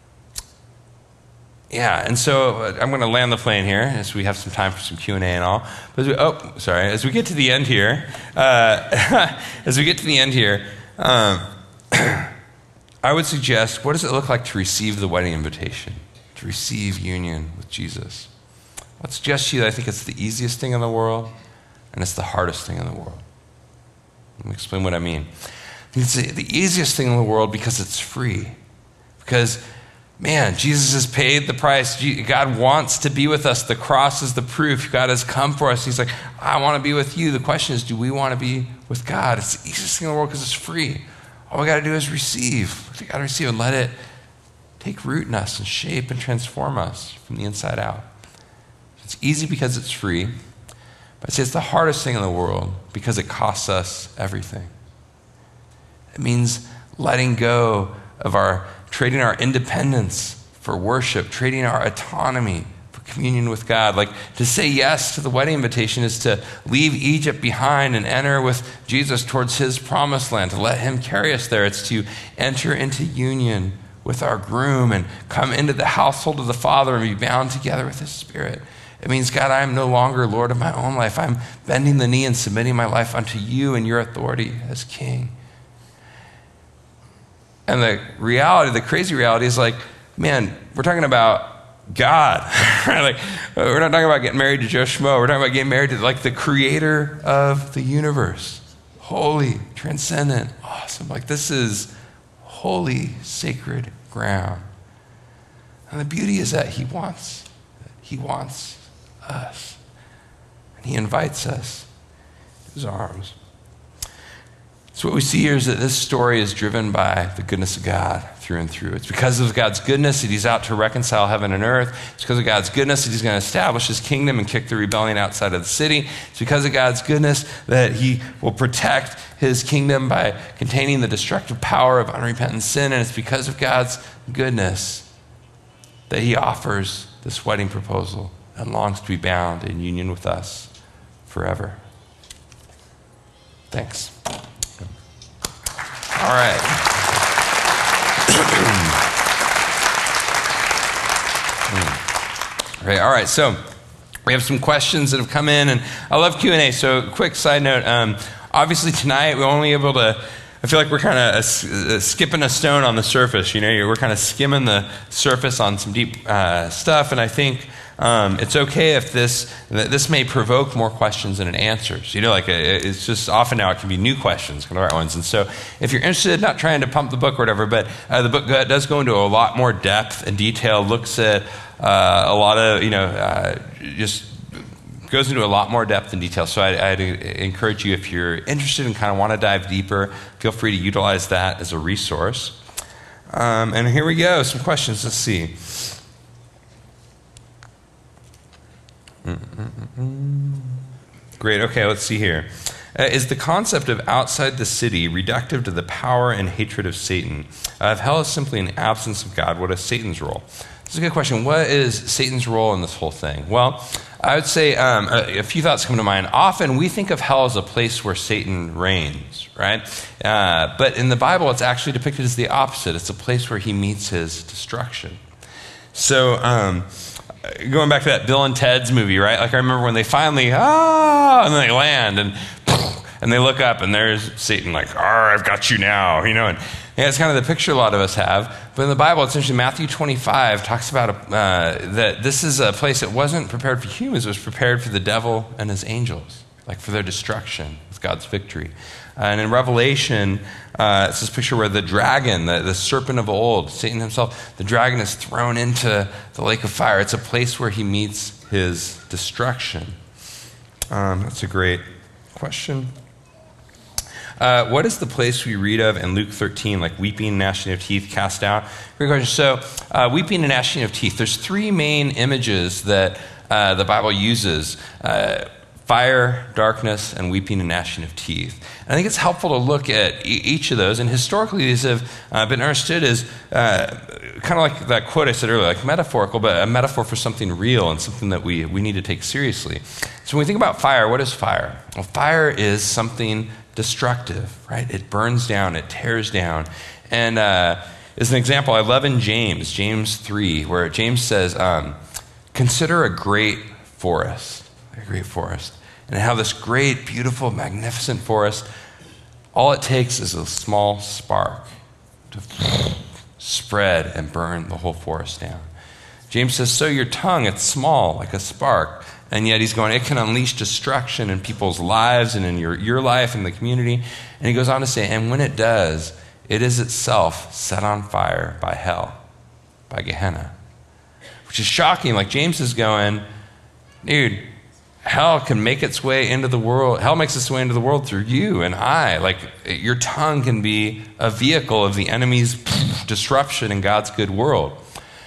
Speaker 1: yeah, and so I'm going to land the plane here as we have some time for some Q and A and all. But as we, oh, sorry. As we get to the end here, uh, as we get to the end here, um, I would suggest, what does it look like to receive the wedding invitation, to receive union with Jesus? I'll suggest to you that I think it's the easiest thing in the world, and it's the hardest thing in the world. Let me explain what I mean. I think it's the, the easiest thing in the world because it's free. Because, man, Jesus has paid the price. God wants to be with us. The cross is the proof. God has come for us. He's like, I want to be with you. The question is, do we want to be with God? It's the easiest thing in the world because it's free. All we got to do is receive. We got to receive and let it take root in us and shape and transform us from the inside out. It's easy because it's free. But I'd say it's the hardest thing in the world because it costs us everything. It means letting go of our, trading our independence for worship, trading our autonomy for communion with God. Like to say yes to the wedding invitation is to leave Egypt behind and enter with Jesus towards his promised land, to let him carry us there. It's to enter into union with our groom and come into the household of the Father and be bound together with his Spirit. It means, God, I am no longer Lord of my own life. I'm bending the knee and submitting my life unto you and your authority as king. And the reality, the crazy reality is like, man, we're talking about God. Like, we're not talking about getting married to Joe Schmo. We're talking about getting married to like the creator of the universe. Holy, transcendent, awesome. Like this is holy, sacred ground. And the beauty is that he wants, he wants us. And he invites us to his arms. So what we see here is that this story is driven by the goodness of God through and through. It's because of God's goodness that he's out to reconcile heaven and earth. It's because of God's goodness that he's going to establish his kingdom and kick the rebellion outside of the city. It's because of God's goodness that he will protect his kingdom by containing the destructive power of unrepentant sin. And it's because of God's goodness that he offers this wedding proposal and longs to be bound in union with us forever. Thanks. All right. Right. All right. So we have some questions that have come in, and I love Q and A. So quick side note. Um, obviously tonight we're only able to, I feel like we're kind of uh, skipping a stone on the surface. You know, we're kind of skimming the surface on some deep uh, stuff, and I think Um, it's okay if this this may provoke more questions than it answers. You know, like it's just often now it can be new questions, kind of right ones. And so, if you're interested, not trying to pump the book or whatever, but uh, the book does go into a lot more depth and detail. Looks at uh, a lot of you know, uh, just goes into a lot more depth and detail. So I, I'd encourage you, if you're interested and kind of want to dive deeper, feel free to utilize that as a resource. Um, and here we go. Some questions. Let's see. Mm-mm-mm. Great. Okay, let's see here. Uh, is the concept of outside the city reductive to the power and hatred of Satan? Uh, if hell is simply an absence of God, what is Satan's role? This is a good question. What is Satan's role in this whole thing? Well, I would say um, a, a few thoughts come to mind. Often we think of hell as a place where Satan reigns, right? Uh, but in the Bible, it's actually depicted as the opposite. It's a place where he meets his destruction. So, um, going back to that Bill and Ted's movie, right? Like I remember when they finally, ah, and then they land and and they look up and there's Satan like, ah, I've got you now, you know. And yeah, it's kind of the picture a lot of us have. But in the Bible, it's actually Matthew twenty-five talks about uh, that this is a place that wasn't prepared for humans. It was prepared for the devil and his angels, like for their destruction with God's victory. Uh, and in Revelation, uh, it's this picture where the dragon, the, the serpent of old, Satan himself, the dragon is thrown into the lake of fire. It's a place where he meets his destruction. Um, that's a great question. Uh, what is the place we read of in Luke thirteen, like weeping, gnashing of teeth, cast out? Great question. So, uh, weeping and gnashing of teeth. There's three main images that uh, the Bible uses. Uh, fire, darkness, and weeping and gnashing of teeth. And I think it's helpful to look at e- each of those. And historically, these have uh, been understood as uh, kind of like that quote I said earlier, like metaphorical, but a metaphor for something real and something that we, we need to take seriously. So when we think about fire, what is fire? Well, fire is something destructive, right? It burns down, it tears down. And uh, as an example, I love in James, James three, where James says, um, consider a great forest. A great forest. And how this great, beautiful, magnificent forest, all it takes is a small spark to spread and burn the whole forest down. James says, so your tongue, it's small, like a spark, and yet he's going, it can unleash destruction in people's lives and in your, your life and the community. And he goes on to say, and when it does, it is itself set on fire by hell, by Gehenna. Which is shocking. Like James is going, dude, hell can make its way into the world. Hell makes its way into the world through you and I. Like your tongue can be a vehicle of the enemy's disruption in God's good world.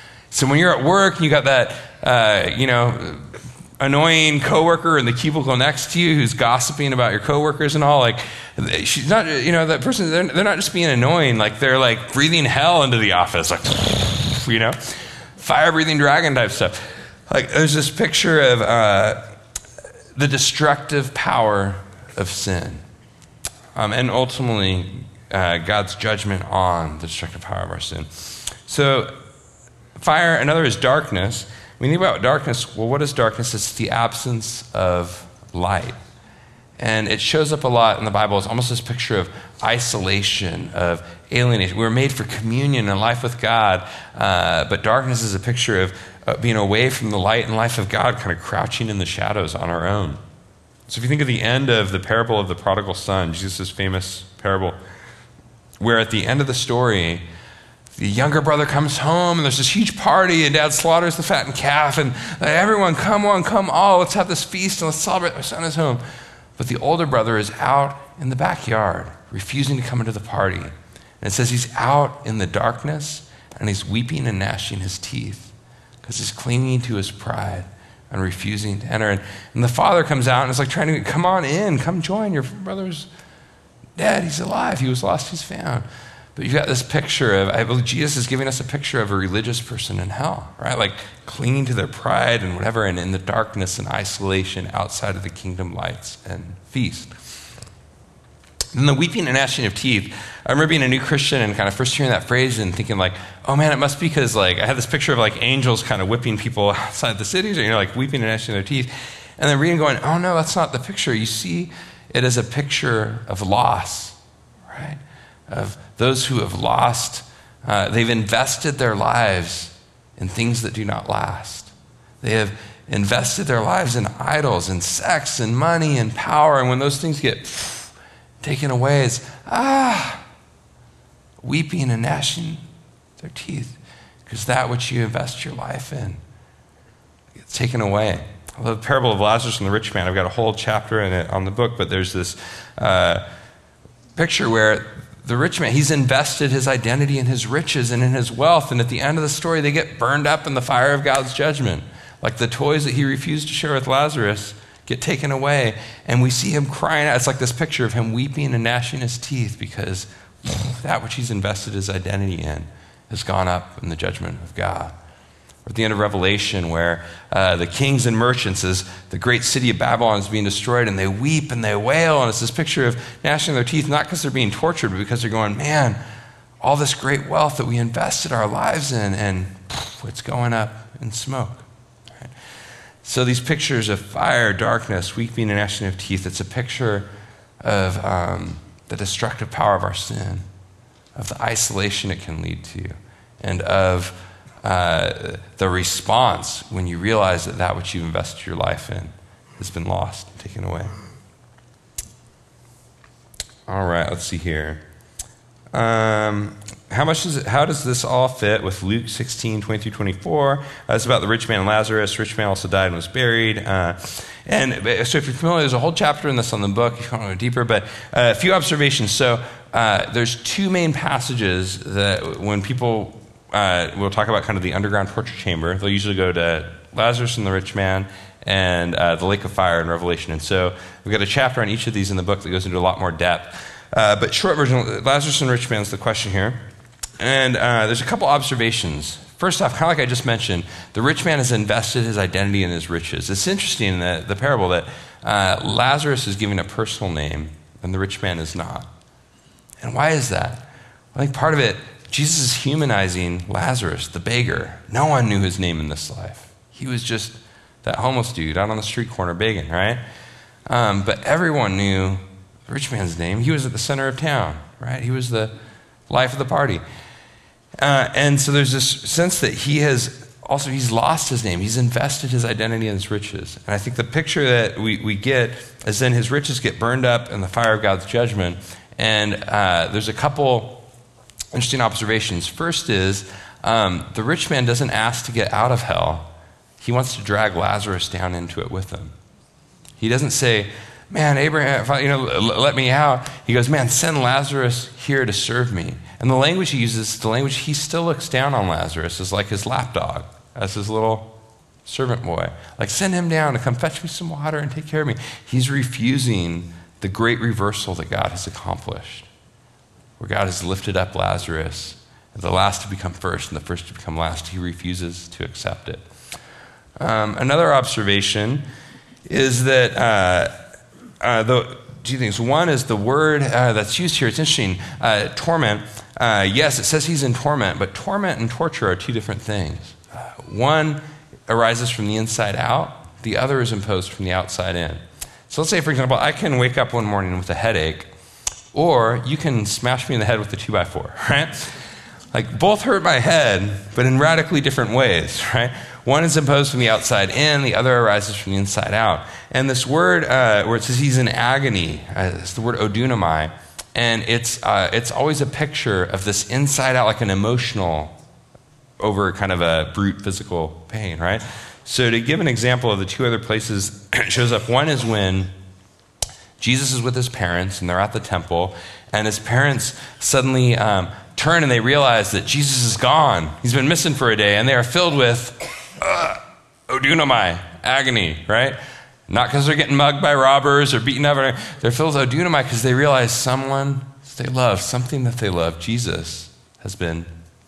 Speaker 1: So when you're at work and you got that, uh, you know, annoying coworker in the cubicle next to you who's gossiping about your coworkers and all, like she's not, you know, that person, they're, they're not just being annoying, like they're like breathing hell into the office, like, you know, fire-breathing dragon type stuff. Like there's this picture of uh, the destructive power of sin. Um, and ultimately, uh, God's judgment on the destructive power of our sin. So, fire, another is darkness. When you think about darkness, well, what is darkness? It's the absence of light. And it shows up a lot in the Bible. It's almost this picture of isolation, of alienation. We were made for communion and life with God, uh, but darkness is a picture of uh, being away from the light and life of God, kind of crouching in the shadows on our own. So if you think of the end of the parable of the prodigal son, Jesus' famous parable, where at the end of the story, the younger brother comes home and there's this huge party and dad slaughters the fattened calf and uh, everyone come on, come all, let's have this feast and let's celebrate, my son is home. But the older brother is out in the backyard, refusing to come into the party. And it says he's out in the darkness and he's weeping and gnashing his teeth because he's clinging to his pride and refusing to enter. And, and the father comes out and is like trying to, come on in, come join, your brother's dead, he's alive, he was lost, he's found. But you've got this picture of, I believe Jesus is giving us a picture of a religious person in hell, right? Like clinging to their pride and whatever, and in the darkness and isolation outside of the kingdom lights and feast. Then the weeping and gnashing of teeth. I remember being a new Christian and kind of first hearing that phrase and thinking like, oh man, it must be because like I had this picture of like angels kind of whipping people outside the cities, or you know, like weeping and gnashing their teeth. And then reading going, oh no, that's not the picture. You see it as a picture of loss, right? Of those who have lost, uh, they've invested their lives in things that do not last. They have invested their lives in idols and sex and money and power. And when those things get pff, taken away, it's, ah, weeping and gnashing their teeth. Because that which you invest your life in gets taken away. I love the parable of Lazarus and the rich man. I've got a whole chapter in it on the book, but there's this uh, picture where the rich man, he's invested his identity in his riches and in his wealth, and at the end of the story, they get burned up in the fire of God's judgment. Like the toys that he refused to share with Lazarus get taken away, and we see him crying out. It's like this picture of him weeping and gnashing his teeth because that which he's invested his identity in has gone up in the judgment of God. Or at the end of Revelation, where uh, the kings and merchants, as the great city of Babylon is being destroyed, and they weep and they wail, and it's this picture of gnashing their teeth, not because they're being tortured, but because they're going, man, all this great wealth that we invested our lives in, and poof, it's going up in smoke. Right? So these pictures of fire, darkness, weeping, and gnashing of teeth, it's a picture of um, the destructive power of our sin, of the isolation it can lead to, and of Uh, the response when you realize that that which you've invested your life in has been lost, taken away. All right, let's see here. Um, how much does it, how does this all fit with Luke sixteen, twenty through twenty-four? Uh, it's about the rich man and Lazarus. Rich man also died and was buried. Uh, and so if you're familiar, there's a whole chapter in this on the book. If you want to go deeper, but uh, a few observations. So uh, there's two main passages that when people Uh, we'll talk about kind of the underground torture chamber. They'll usually go to Lazarus and the rich man and uh, the lake of fire in Revelation. And so we've got a chapter on each of these in the book that goes into a lot more depth. Uh, but short version, Lazarus and rich man is the question here. And uh, there's a couple observations. First off, kind of like I just mentioned, the rich man has invested his identity in his riches. It's interesting in the, the parable that uh, Lazarus is given a personal name and the rich man is not. And why is that? I think part of it, Jesus is humanizing Lazarus, the beggar. No one knew his name in this life. He was just that homeless dude out on the street corner begging, right? Um, but everyone knew the rich man's name. He was at the center of town, right? He was the life of the party. Uh, and so there's this sense that he has also, he's lost his name. He's invested his identity in his riches. And I think the picture that we, we get is then his riches get burned up in the fire of God's judgment. And uh, there's a couple interesting observations. First is um, the rich man doesn't ask to get out of hell. He wants to drag Lazarus down into it with him. He doesn't say, man, Abraham, if I, you know, let me out. He goes, man, send Lazarus here to serve me. And the language he uses, the language he still looks down on Lazarus is like his lapdog, as his little servant boy. Like, send him down to come fetch me some water and take care of me. He's refusing the great reversal that God has accomplished, where God has lifted up Lazarus, and the last to become first and the first to become last. He refuses to accept it. Um, another observation is that uh, uh, the two things. One is the word uh, that's used here. It's interesting. Uh, torment. Uh, yes, it says he's in torment, but torment and torture are two different things. Uh, one arises from the inside out. The other is imposed from the outside in. So let's say, for example, I can wake up one morning with a headache, or you can smash me in the head with a two by four, right? Like, both hurt my head, but in radically different ways, right? One is imposed from the outside in, the other arises from the inside out. And this word, uh, where it says he's in agony, uh, it's the word odunamai, and it's uh, it's always a picture of this inside out, like an emotional over kind of a brute physical pain, right? So to give an example of the two other places it shows up, one is when Jesus is with his parents and they're at the temple, and his parents suddenly um, turn and they realize that Jesus is gone. He's been missing for a day, and they are filled with uh, odunamai, agony, right? Not because they're getting mugged by robbers or beaten up. Or, they're filled with odunamai because they realize someone they love, something that they love, Jesus, has been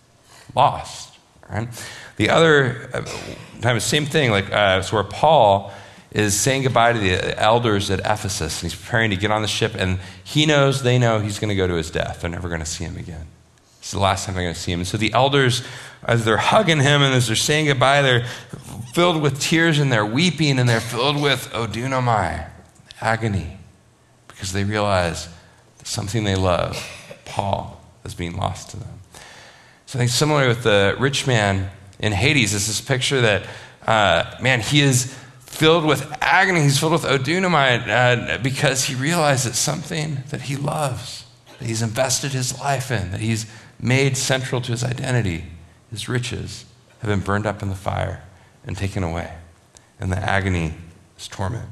Speaker 1: lost, right? The other time, the same thing, like uh, it's where Paul is saying goodbye to the elders at Ephesus, and he's preparing to get on the ship, and he knows, they know he's going to go to his death. They're never going to see him again. It's the last time they're going to see him. And so the elders, as they're hugging him and as they're saying goodbye, they're filled with tears and they're weeping and they're filled with odunamai, agony, because they realize that something they love, Paul, is being lost to them. So I think similarly with the rich man in Hades, is this picture that, uh, man, he is filled with agony, he's filled with odunamai uh, because he realized that something that he loves, that he's invested his life in, that he's made central to his identity, his riches, have been burned up in the fire and taken away. And the agony is torment.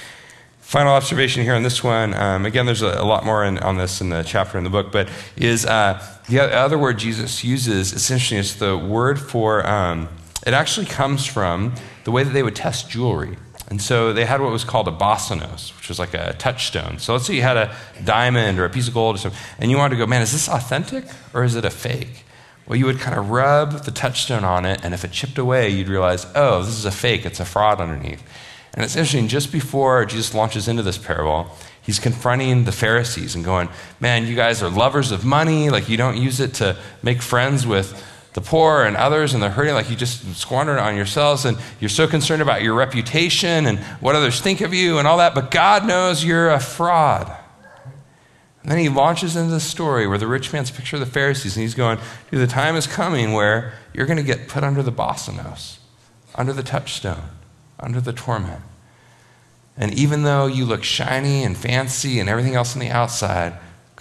Speaker 1: Final observation here on this one, um, again, there's a, a lot more in, on this in the chapter in the book, but is uh, the other word Jesus uses, essentially, is the word for, um, it actually comes from the way that they would test jewelry. And so they had what was called a basinos, which was like a touchstone. So let's say you had a diamond or a piece of gold or something, and you wanted to go, man, is this authentic or is it a fake? Well, you would kind of rub the touchstone on it, and if it chipped away, you'd realize, oh, this is a fake, it's a fraud underneath. And it's interesting, just before Jesus launches into this parable, he's confronting the Pharisees and going, man, you guys are lovers of money, like you don't use it to make friends with the poor and others, and they're hurting, like you just squander it on yourselves, and you're so concerned about your reputation and what others think of you and all that, but God knows you're a fraud. And then he launches into the story where the rich man's picture of the Pharisees, and he's going, dude, the time is coming where you're going to get put under the basinos, under the touchstone, under the torment. And even though you look shiny and fancy and everything else on the outside,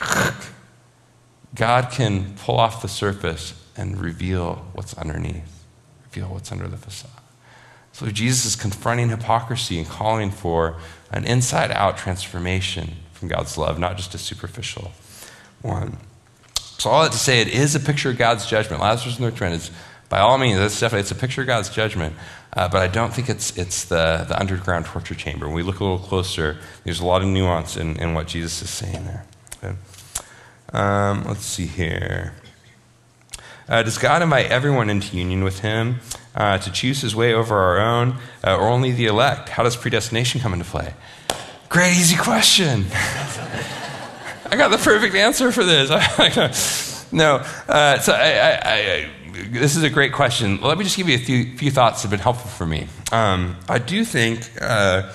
Speaker 1: God can pull off the surface and reveal what's underneath, reveal what's under the facade. So Jesus is confronting hypocrisy and calling for an inside-out transformation from God's love, not just a superficial one. So all that to say, it is a picture of God's judgment. Lazarus and the rich man is by all means, that's definitely, it's a picture of God's judgment. Uh, but I don't think it's it's the, the underground torture chamber. When we look a little closer, there's a lot of nuance in, in what Jesus is saying there. Okay. Um, let's see here. Uh, does God invite everyone into union with him uh, to choose his way over our own, uh, or only the elect? How does predestination come into play? Great, easy question. I got the perfect answer for this. no, uh, so I, I, I, this is a great question. Let me just give you a few, few thoughts that have been helpful for me. Um, I do think... Uh,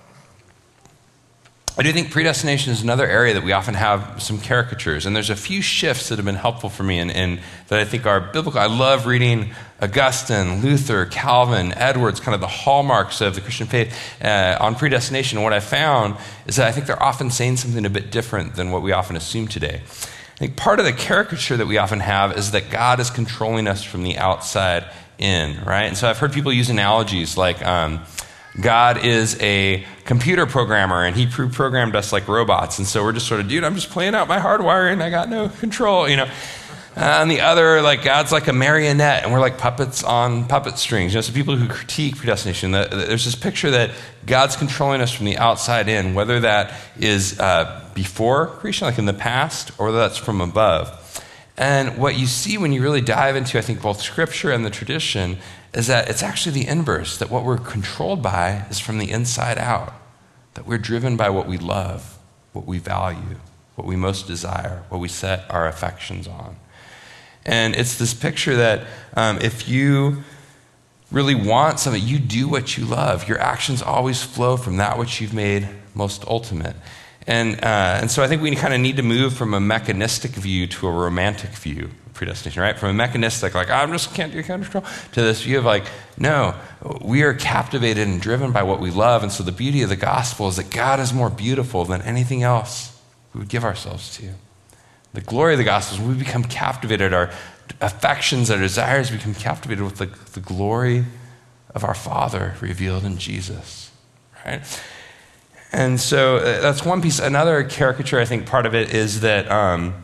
Speaker 1: I do think predestination is another area that we often have some caricatures, and there's a few shifts that have been helpful for me and, and that I think are biblical. I love reading Augustine, Luther, Calvin, Edwards, kind of the hallmarks of the Christian faith uh, on predestination. And what I found is that I think they're often saying something a bit different than what we often assume today. I think part of the caricature that we often have is that God is controlling us from the outside in, right? And so I've heard people use analogies like... Um, God is a computer programmer, and he pre-programmed us like robots. And so we're just sort of, dude, I'm just playing out my hardwiring. I got no control, you know. Uh, and the other, like, God's like a marionette, and we're like puppets on puppet strings. You know, so people who critique predestination, the, the, there's this picture that God's controlling us from the outside in, whether that is uh, before creation, like in the past, or whether that's from above. And what you see when you really dive into, I think, both Scripture and the tradition is that it's actually the inverse, that what we're controlled by is from the inside out, that we're driven by what we love, what we value, what we most desire, what we set our affections on. And it's this picture that um, if you really want something, you do what you love. Your actions always flow from that which you've made most ultimate. And uh, and so I think we kind of need to move from a mechanistic view to a romantic view of predestination, right? From a mechanistic, like, I just can't do control, to this view of like, no, we are captivated and driven by what we love. And so the beauty of the gospel is that God is more beautiful than anything else we would give ourselves to. The glory of the gospel is when we become captivated, our affections, our desires become captivated with the, the glory of our Father revealed in Jesus, right? And so that's one piece. Another caricature, I think part of it is that um,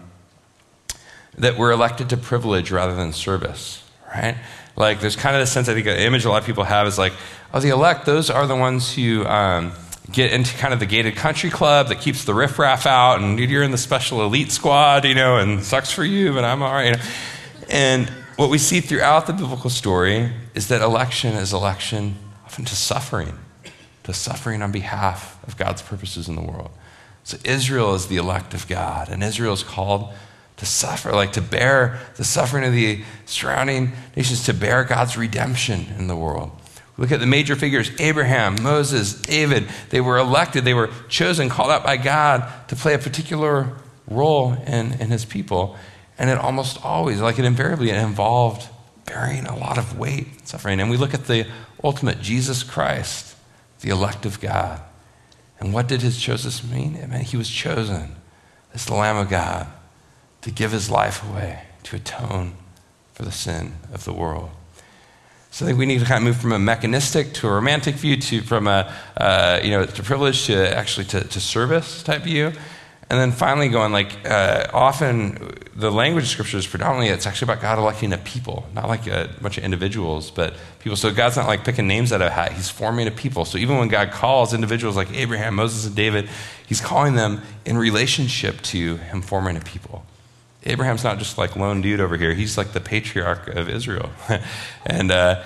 Speaker 1: that we're elected to privilege rather than service, right? Like there's kind of this sense, I think, an image a lot of people have is like, oh, the elect, those are the ones who um, get into kind of the gated country club that keeps the riffraff out, and you're in the special elite squad, you know, and sucks for you, but I'm all right. You know? And what we see throughout the biblical story is that election is election often to suffering. To suffering on behalf of God's purposes in the world. So Israel is the elect of God, and Israel is called to suffer, like to bear the suffering of the surrounding nations, to bear God's redemption in the world. Look at the major figures, Abraham, Moses, David. They were elected, they were chosen, called out by God to play a particular role in, in his people. And it almost always, like it invariably, it involved bearing a lot of weight, suffering. And we look at the ultimate, Jesus Christ, the elect of God. And what did his chosen mean? It meant he was chosen as the Lamb of God to give his life away, to atone for the sin of the world. So I think we need to kind of move from a mechanistic to a romantic view, to from a, uh, you know, to privilege to actually to, to service type view. And then finally going like, uh, often the language of Scripture is predominantly, it's actually about God electing a people, not like a bunch of individuals, but people. So God's not like picking names out of a hat, he's forming a people. So even when God calls individuals like Abraham, Moses, and David, he's calling them in relationship to him forming a people. Abraham's not just like lone dude over here, he's like the patriarch of Israel. and uh,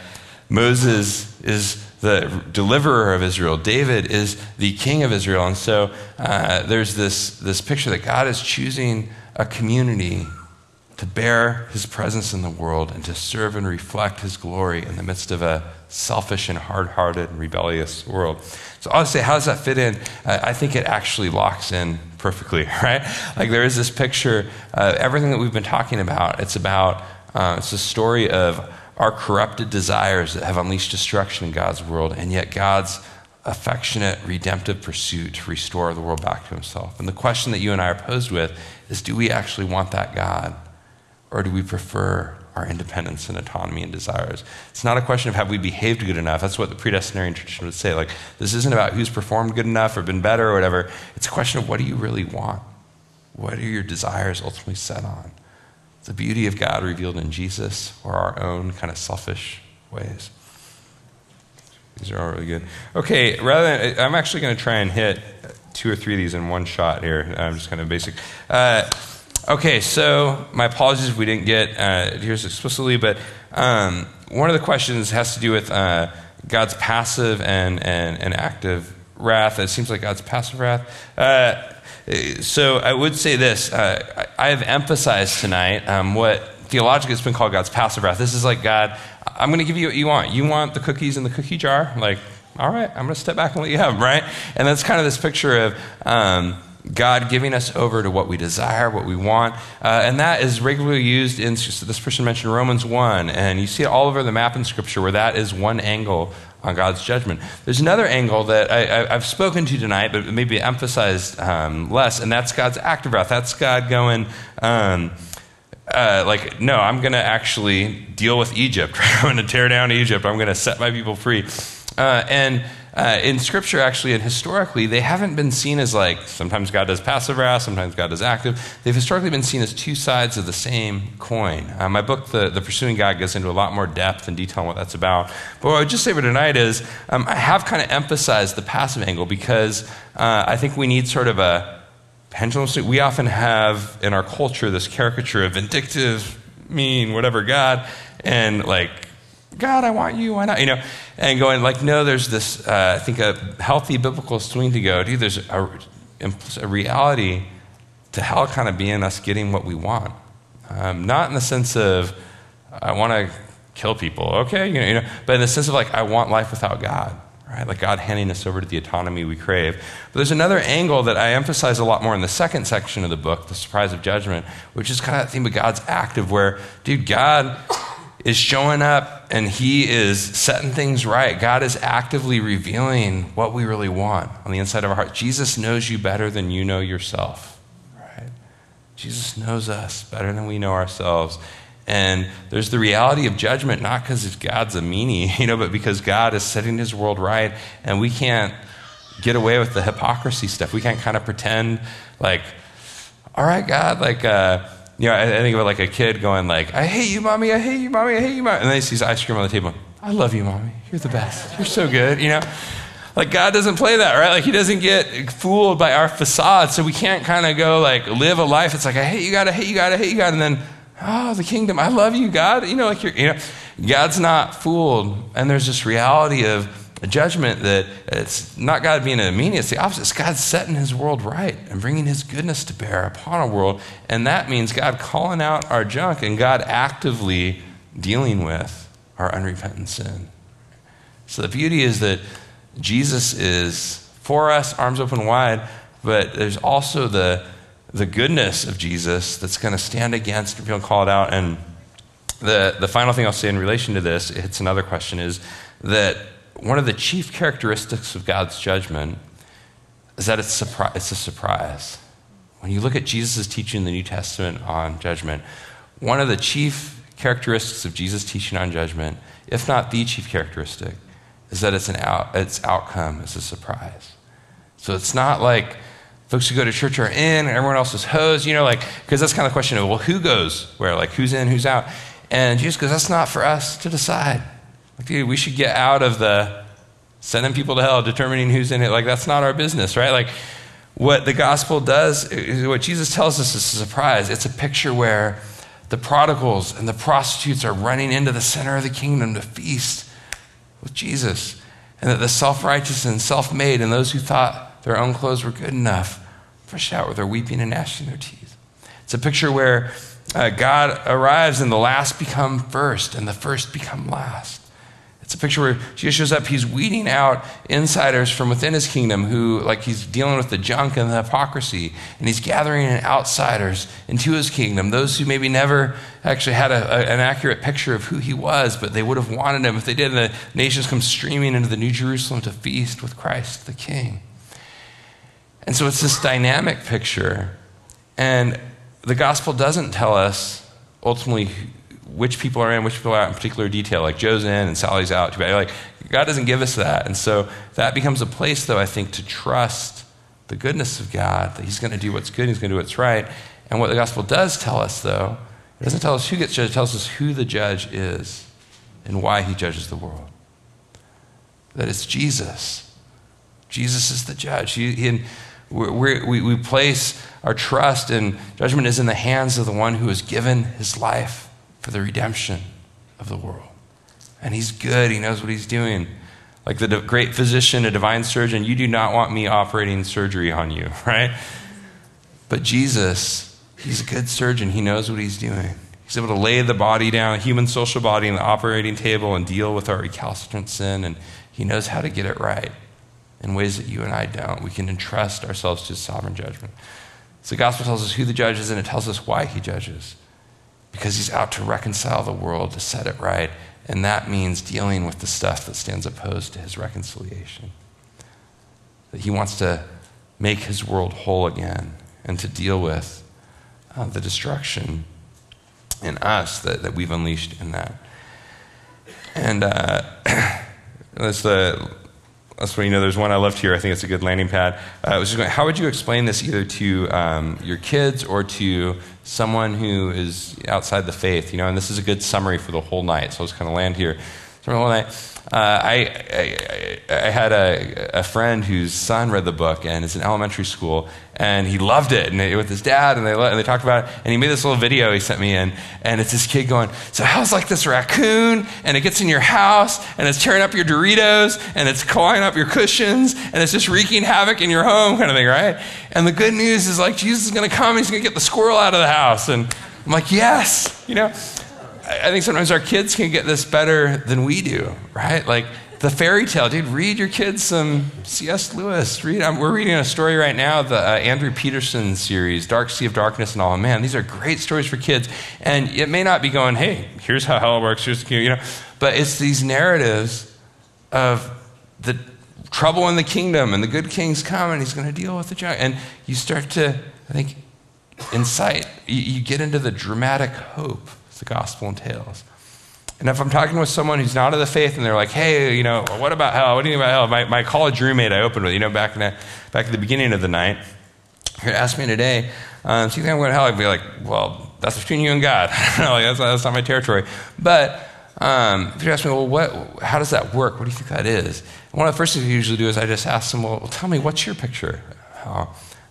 Speaker 1: Moses is the deliverer of Israel. David is the king of Israel. And so uh, there's this, this picture that God is choosing a community to bear his presence in the world and to serve and reflect his glory in the midst of a selfish and hard-hearted and rebellious world. So I'll say, how does that fit in? Uh, I think it actually locks in perfectly, right? Like there is this picture, uh, everything that we've been talking about, it's about, uh, it's a story of our corrupted desires that have unleashed destruction in God's world, and yet God's affectionate, redemptive pursuit to restore the world back to himself. And the question that you and I are posed with is, do we actually want that God, or do we prefer our independence and autonomy and desires? It's not a question of have we behaved good enough. That's what the predestinarian tradition would say. Like, this isn't about who's performed good enough or been better or whatever. It's a question of what do you really want? What are your desires ultimately set on? the beauty of God revealed in Jesus or our own kind of selfish ways? These are all really good. Okay, rather than, I'm actually going to try and hit two or three of these in one shot here. I'm just kind of basic. Uh, okay, so my apologies if we didn't get uh, here's explicitly, but um, one of the questions has to do with uh, God's passive and, and, and active wrath. It seems like God's passive wrath. Uh, so I would say this. Uh, I have emphasized tonight um, what theologically has been called God's passive wrath. This is like, God, I'm going to give you what you want. You want the cookies in the cookie jar? Like, all right, I'm going to step back and let you have them, right? And that's kind of this picture of um, God giving us over to what we desire, what we want. Uh, and that is regularly used in, this person mentioned Romans one, and you see it all over the map in Scripture where that is one angle on God's judgment. There's another angle that I, I, I've spoken to tonight, but maybe emphasized um, less, and that's God's active wrath. That's God going, um, uh, like, no, I'm going to actually deal with Egypt. I'm going to tear down Egypt. I'm going to set my people free. Uh, and uh, in Scripture, actually, and historically, they haven't been seen as like, sometimes God does passive wrath, sometimes God does active. They've historically been seen as two sides of the same coin. Uh, my book, the, the Pursuing God, goes into a lot more depth and detail on what that's about. But what I would just say for tonight is, um, I have kind of emphasized the passive angle because uh, I think we need sort of a pendulum. We often have in our culture this caricature of vindictive, mean, whatever God, and like, God, I want you, why not? You know, and going like, no, there's this, uh, I think a healthy biblical swing to go, dude, there's a, a reality to hell kind of being us getting what we want. Um, not in the sense of, I want to kill people, okay, you know, you know, but in the sense of like, I want life without God, right? Like God handing us over to the autonomy we crave. But there's another angle that I emphasize a lot more in the second section of the book, The Surprise of Judgment, which is kind of that theme of God's active where, dude, God is showing up and he is setting things right. God is actively revealing what we really want on the inside of our heart. Jesus knows you better than you know yourself, right? Jesus knows us better than we know ourselves. And there's the reality of judgment, not because God's a meanie, you know, but because God is setting his world right, and we can't get away with the hypocrisy stuff. We can't kind of pretend like, all right, God, like, uh, you know, I, I think of it like a kid going like, I hate you, mommy, I hate you, mommy, I hate you, mommy. And then he sees ice cream on the table. I love you, mommy. You're the best. You're so good, you know. Like God doesn't play that, right? Like he doesn't get fooled by our facade. So we can't kind of go like live a life. It's like, I hate you, God, I hate you, God, I hate you, God. And then, oh, the kingdom, I love you, God. You know, like you're, you know, God's not fooled. And there's this reality of a judgment that it's not God being a meanie, it's the opposite. It's God setting his world right and bringing his goodness to bear upon our world. And that means God calling out our junk and God actively dealing with our unrepentant sin. So the beauty is that Jesus is for us, arms open wide, but there's also the, the goodness of Jesus that's going to stand against and feel called out. And the, the final thing I'll say in relation to this, it's another question, is that one of the chief characteristics of God's judgment is that it's, surpri- it's a surprise. When you look at Jesus' teaching in the New Testament on judgment, one of the chief characteristics of Jesus' teaching on judgment, if not the chief characteristic, is that it's an out, its outcome is a surprise. So it's not like folks who go to church are in and everyone else is hosed, you know, like, because that's kind of the question of, well, who goes where? Like, who's in, who's out? And Jesus goes, that's not for us to decide. Like, dude, we should get out of the sending people to hell, determining who's in it. Like, that's not our business, right? Like, what the gospel does, what Jesus tells us is a surprise. It's a picture where the prodigals and the prostitutes are running into the center of the kingdom to feast with Jesus. And that the self-righteous and self-made and those who thought their own clothes were good enough pushed out where they're weeping and gnashing their teeth. It's a picture where uh, God arrives and the last become first and the first become last. It's a picture where Jesus shows up, he's weeding out insiders from within his kingdom who, like he's dealing with the junk and the hypocrisy, and he's gathering in outsiders into his kingdom, those who maybe never actually had a, a, an accurate picture of who he was, but they would have wanted him if they did, and the nations come streaming into the New Jerusalem to feast with Christ the King. And so it's this dynamic picture, and the gospel doesn't tell us ultimately which people are in, which people are out in particular detail, like Joe's in and Sally's out. Like, God doesn't give us that. And so that becomes a place, though, I think, to trust the goodness of God, that he's going to do what's good, he's going to do what's right. And what the gospel does tell us, though, It doesn't tell us who gets judged, it tells us who the judge is and why he judges the world. That it's Jesus. Jesus is the judge. He, he, we're, we, we place our trust, and judgment is in the hands of the one who has given his life for the redemption of the world. And he's good. He knows what he's doing. Like the great physician, a divine surgeon, you do not want me operating surgery on you, right? But Jesus, he's a good surgeon. He knows what he's doing. He's able to lay the body down, a human social body, on the operating table and deal with our recalcitrant sin. And he knows how to get it right in ways that you and I don't. We can entrust ourselves to his sovereign judgment. So the gospel tells us who the judge is, and it tells us why he judges. Because he's out to reconcile the world, to set it right. And that means dealing with the stuff that stands opposed to his reconciliation. That he wants to make his world whole again and to deal with uh, the destruction in us that, that we've unleashed in that. And uh, that's the... That's what, you know, there's one I left here. I think it's a good landing pad. Uh, I was just going, how would you explain this either to um, your kids or to someone who is outside the faith? You know, and this is a good summary for the whole night. So I'll just kind of land here. So the whole night, uh, I, I I had a, a friend whose son read the book, and it's in elementary school, and he loved it, and they, with his dad, and they and they talked about it, and he made this little video he sent me in, and it's this kid going, so how's like this raccoon, and it gets in your house, and it's tearing up your Doritos, and it's clawing up your cushions, and it's just wreaking havoc in your home, kind of thing, right? And the good news is like Jesus is going to come, he's going to get the squirrel out of the house, and I'm like, yes, you know. I think sometimes our kids can get this better than we do, right? Like the fairy tale, dude, read your kids some C S Lewis. Read, um, we're reading a story right now, the uh, Andrew Peterson series, Dark Sea of Darkness and all. Man, these are great stories for kids. And it may not be going, hey, here's how hell works, here's the, you know, but it's these narratives of the trouble in the kingdom and the good king's come and he's going to deal with the giant. And you start to, I think, incite, you, you get into the dramatic hope the gospel entails. And if I'm talking with someone who's not of the faith and they're like, hey, you know, what about hell? What do you think about hell? My, my college roommate I opened with, you know, back in the, back at the beginning of the night, he asked me today, um, so you think I'm going to hell? I'd be like, well, that's between you and God. I don't know, like, that's, that's not my territory. But um, if you ask me, well, what, how does that work? What do you think that is? And one of the first things I usually do is I just ask them, well, well tell me, what's your picture? Uh,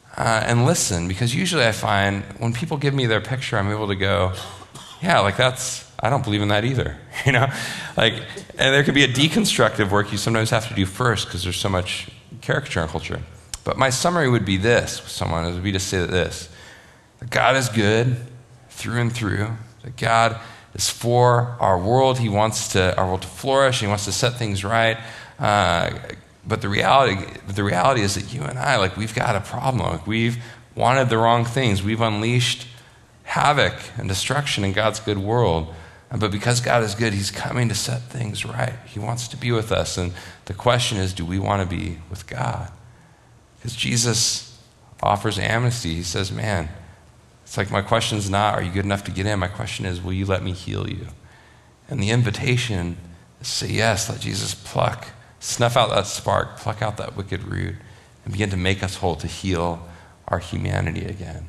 Speaker 1: and listen, because usually I find when people give me their picture, I'm able to go, yeah, like that's, I don't believe in that either, you know? Like, and there could be a deconstructive work you sometimes have to do first because there's so much caricature in culture. But my summary would be this with someone, it would be to say this, that God is good through and through, that God is for our world, he wants to, our world to flourish, he wants to set things right, uh, but the reality, the reality is that you and I, like we've got a problem, like we've wanted the wrong things, we've unleashed havoc and destruction in God's good world. But because God is good, he's coming to set things right. He wants to be with us. And the question is, do we want to be with God? Because Jesus offers amnesty. He says, man, it's like my question's not, are you good enough to get in? My question is, will you let me heal you? And the invitation is to say yes, let Jesus pluck, snuff out that spark, pluck out that wicked root, and begin to make us whole, to heal our humanity again.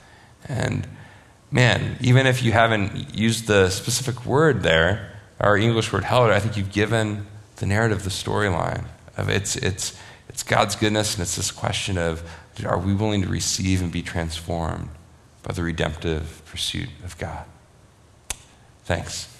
Speaker 1: And man, even if you haven't used the specific word there, our English word hell, I think you've given the narrative, the storyline of it's it's it's God's goodness, and it's this question of, are we willing to receive and be transformed by the redemptive pursuit of God? Thanks.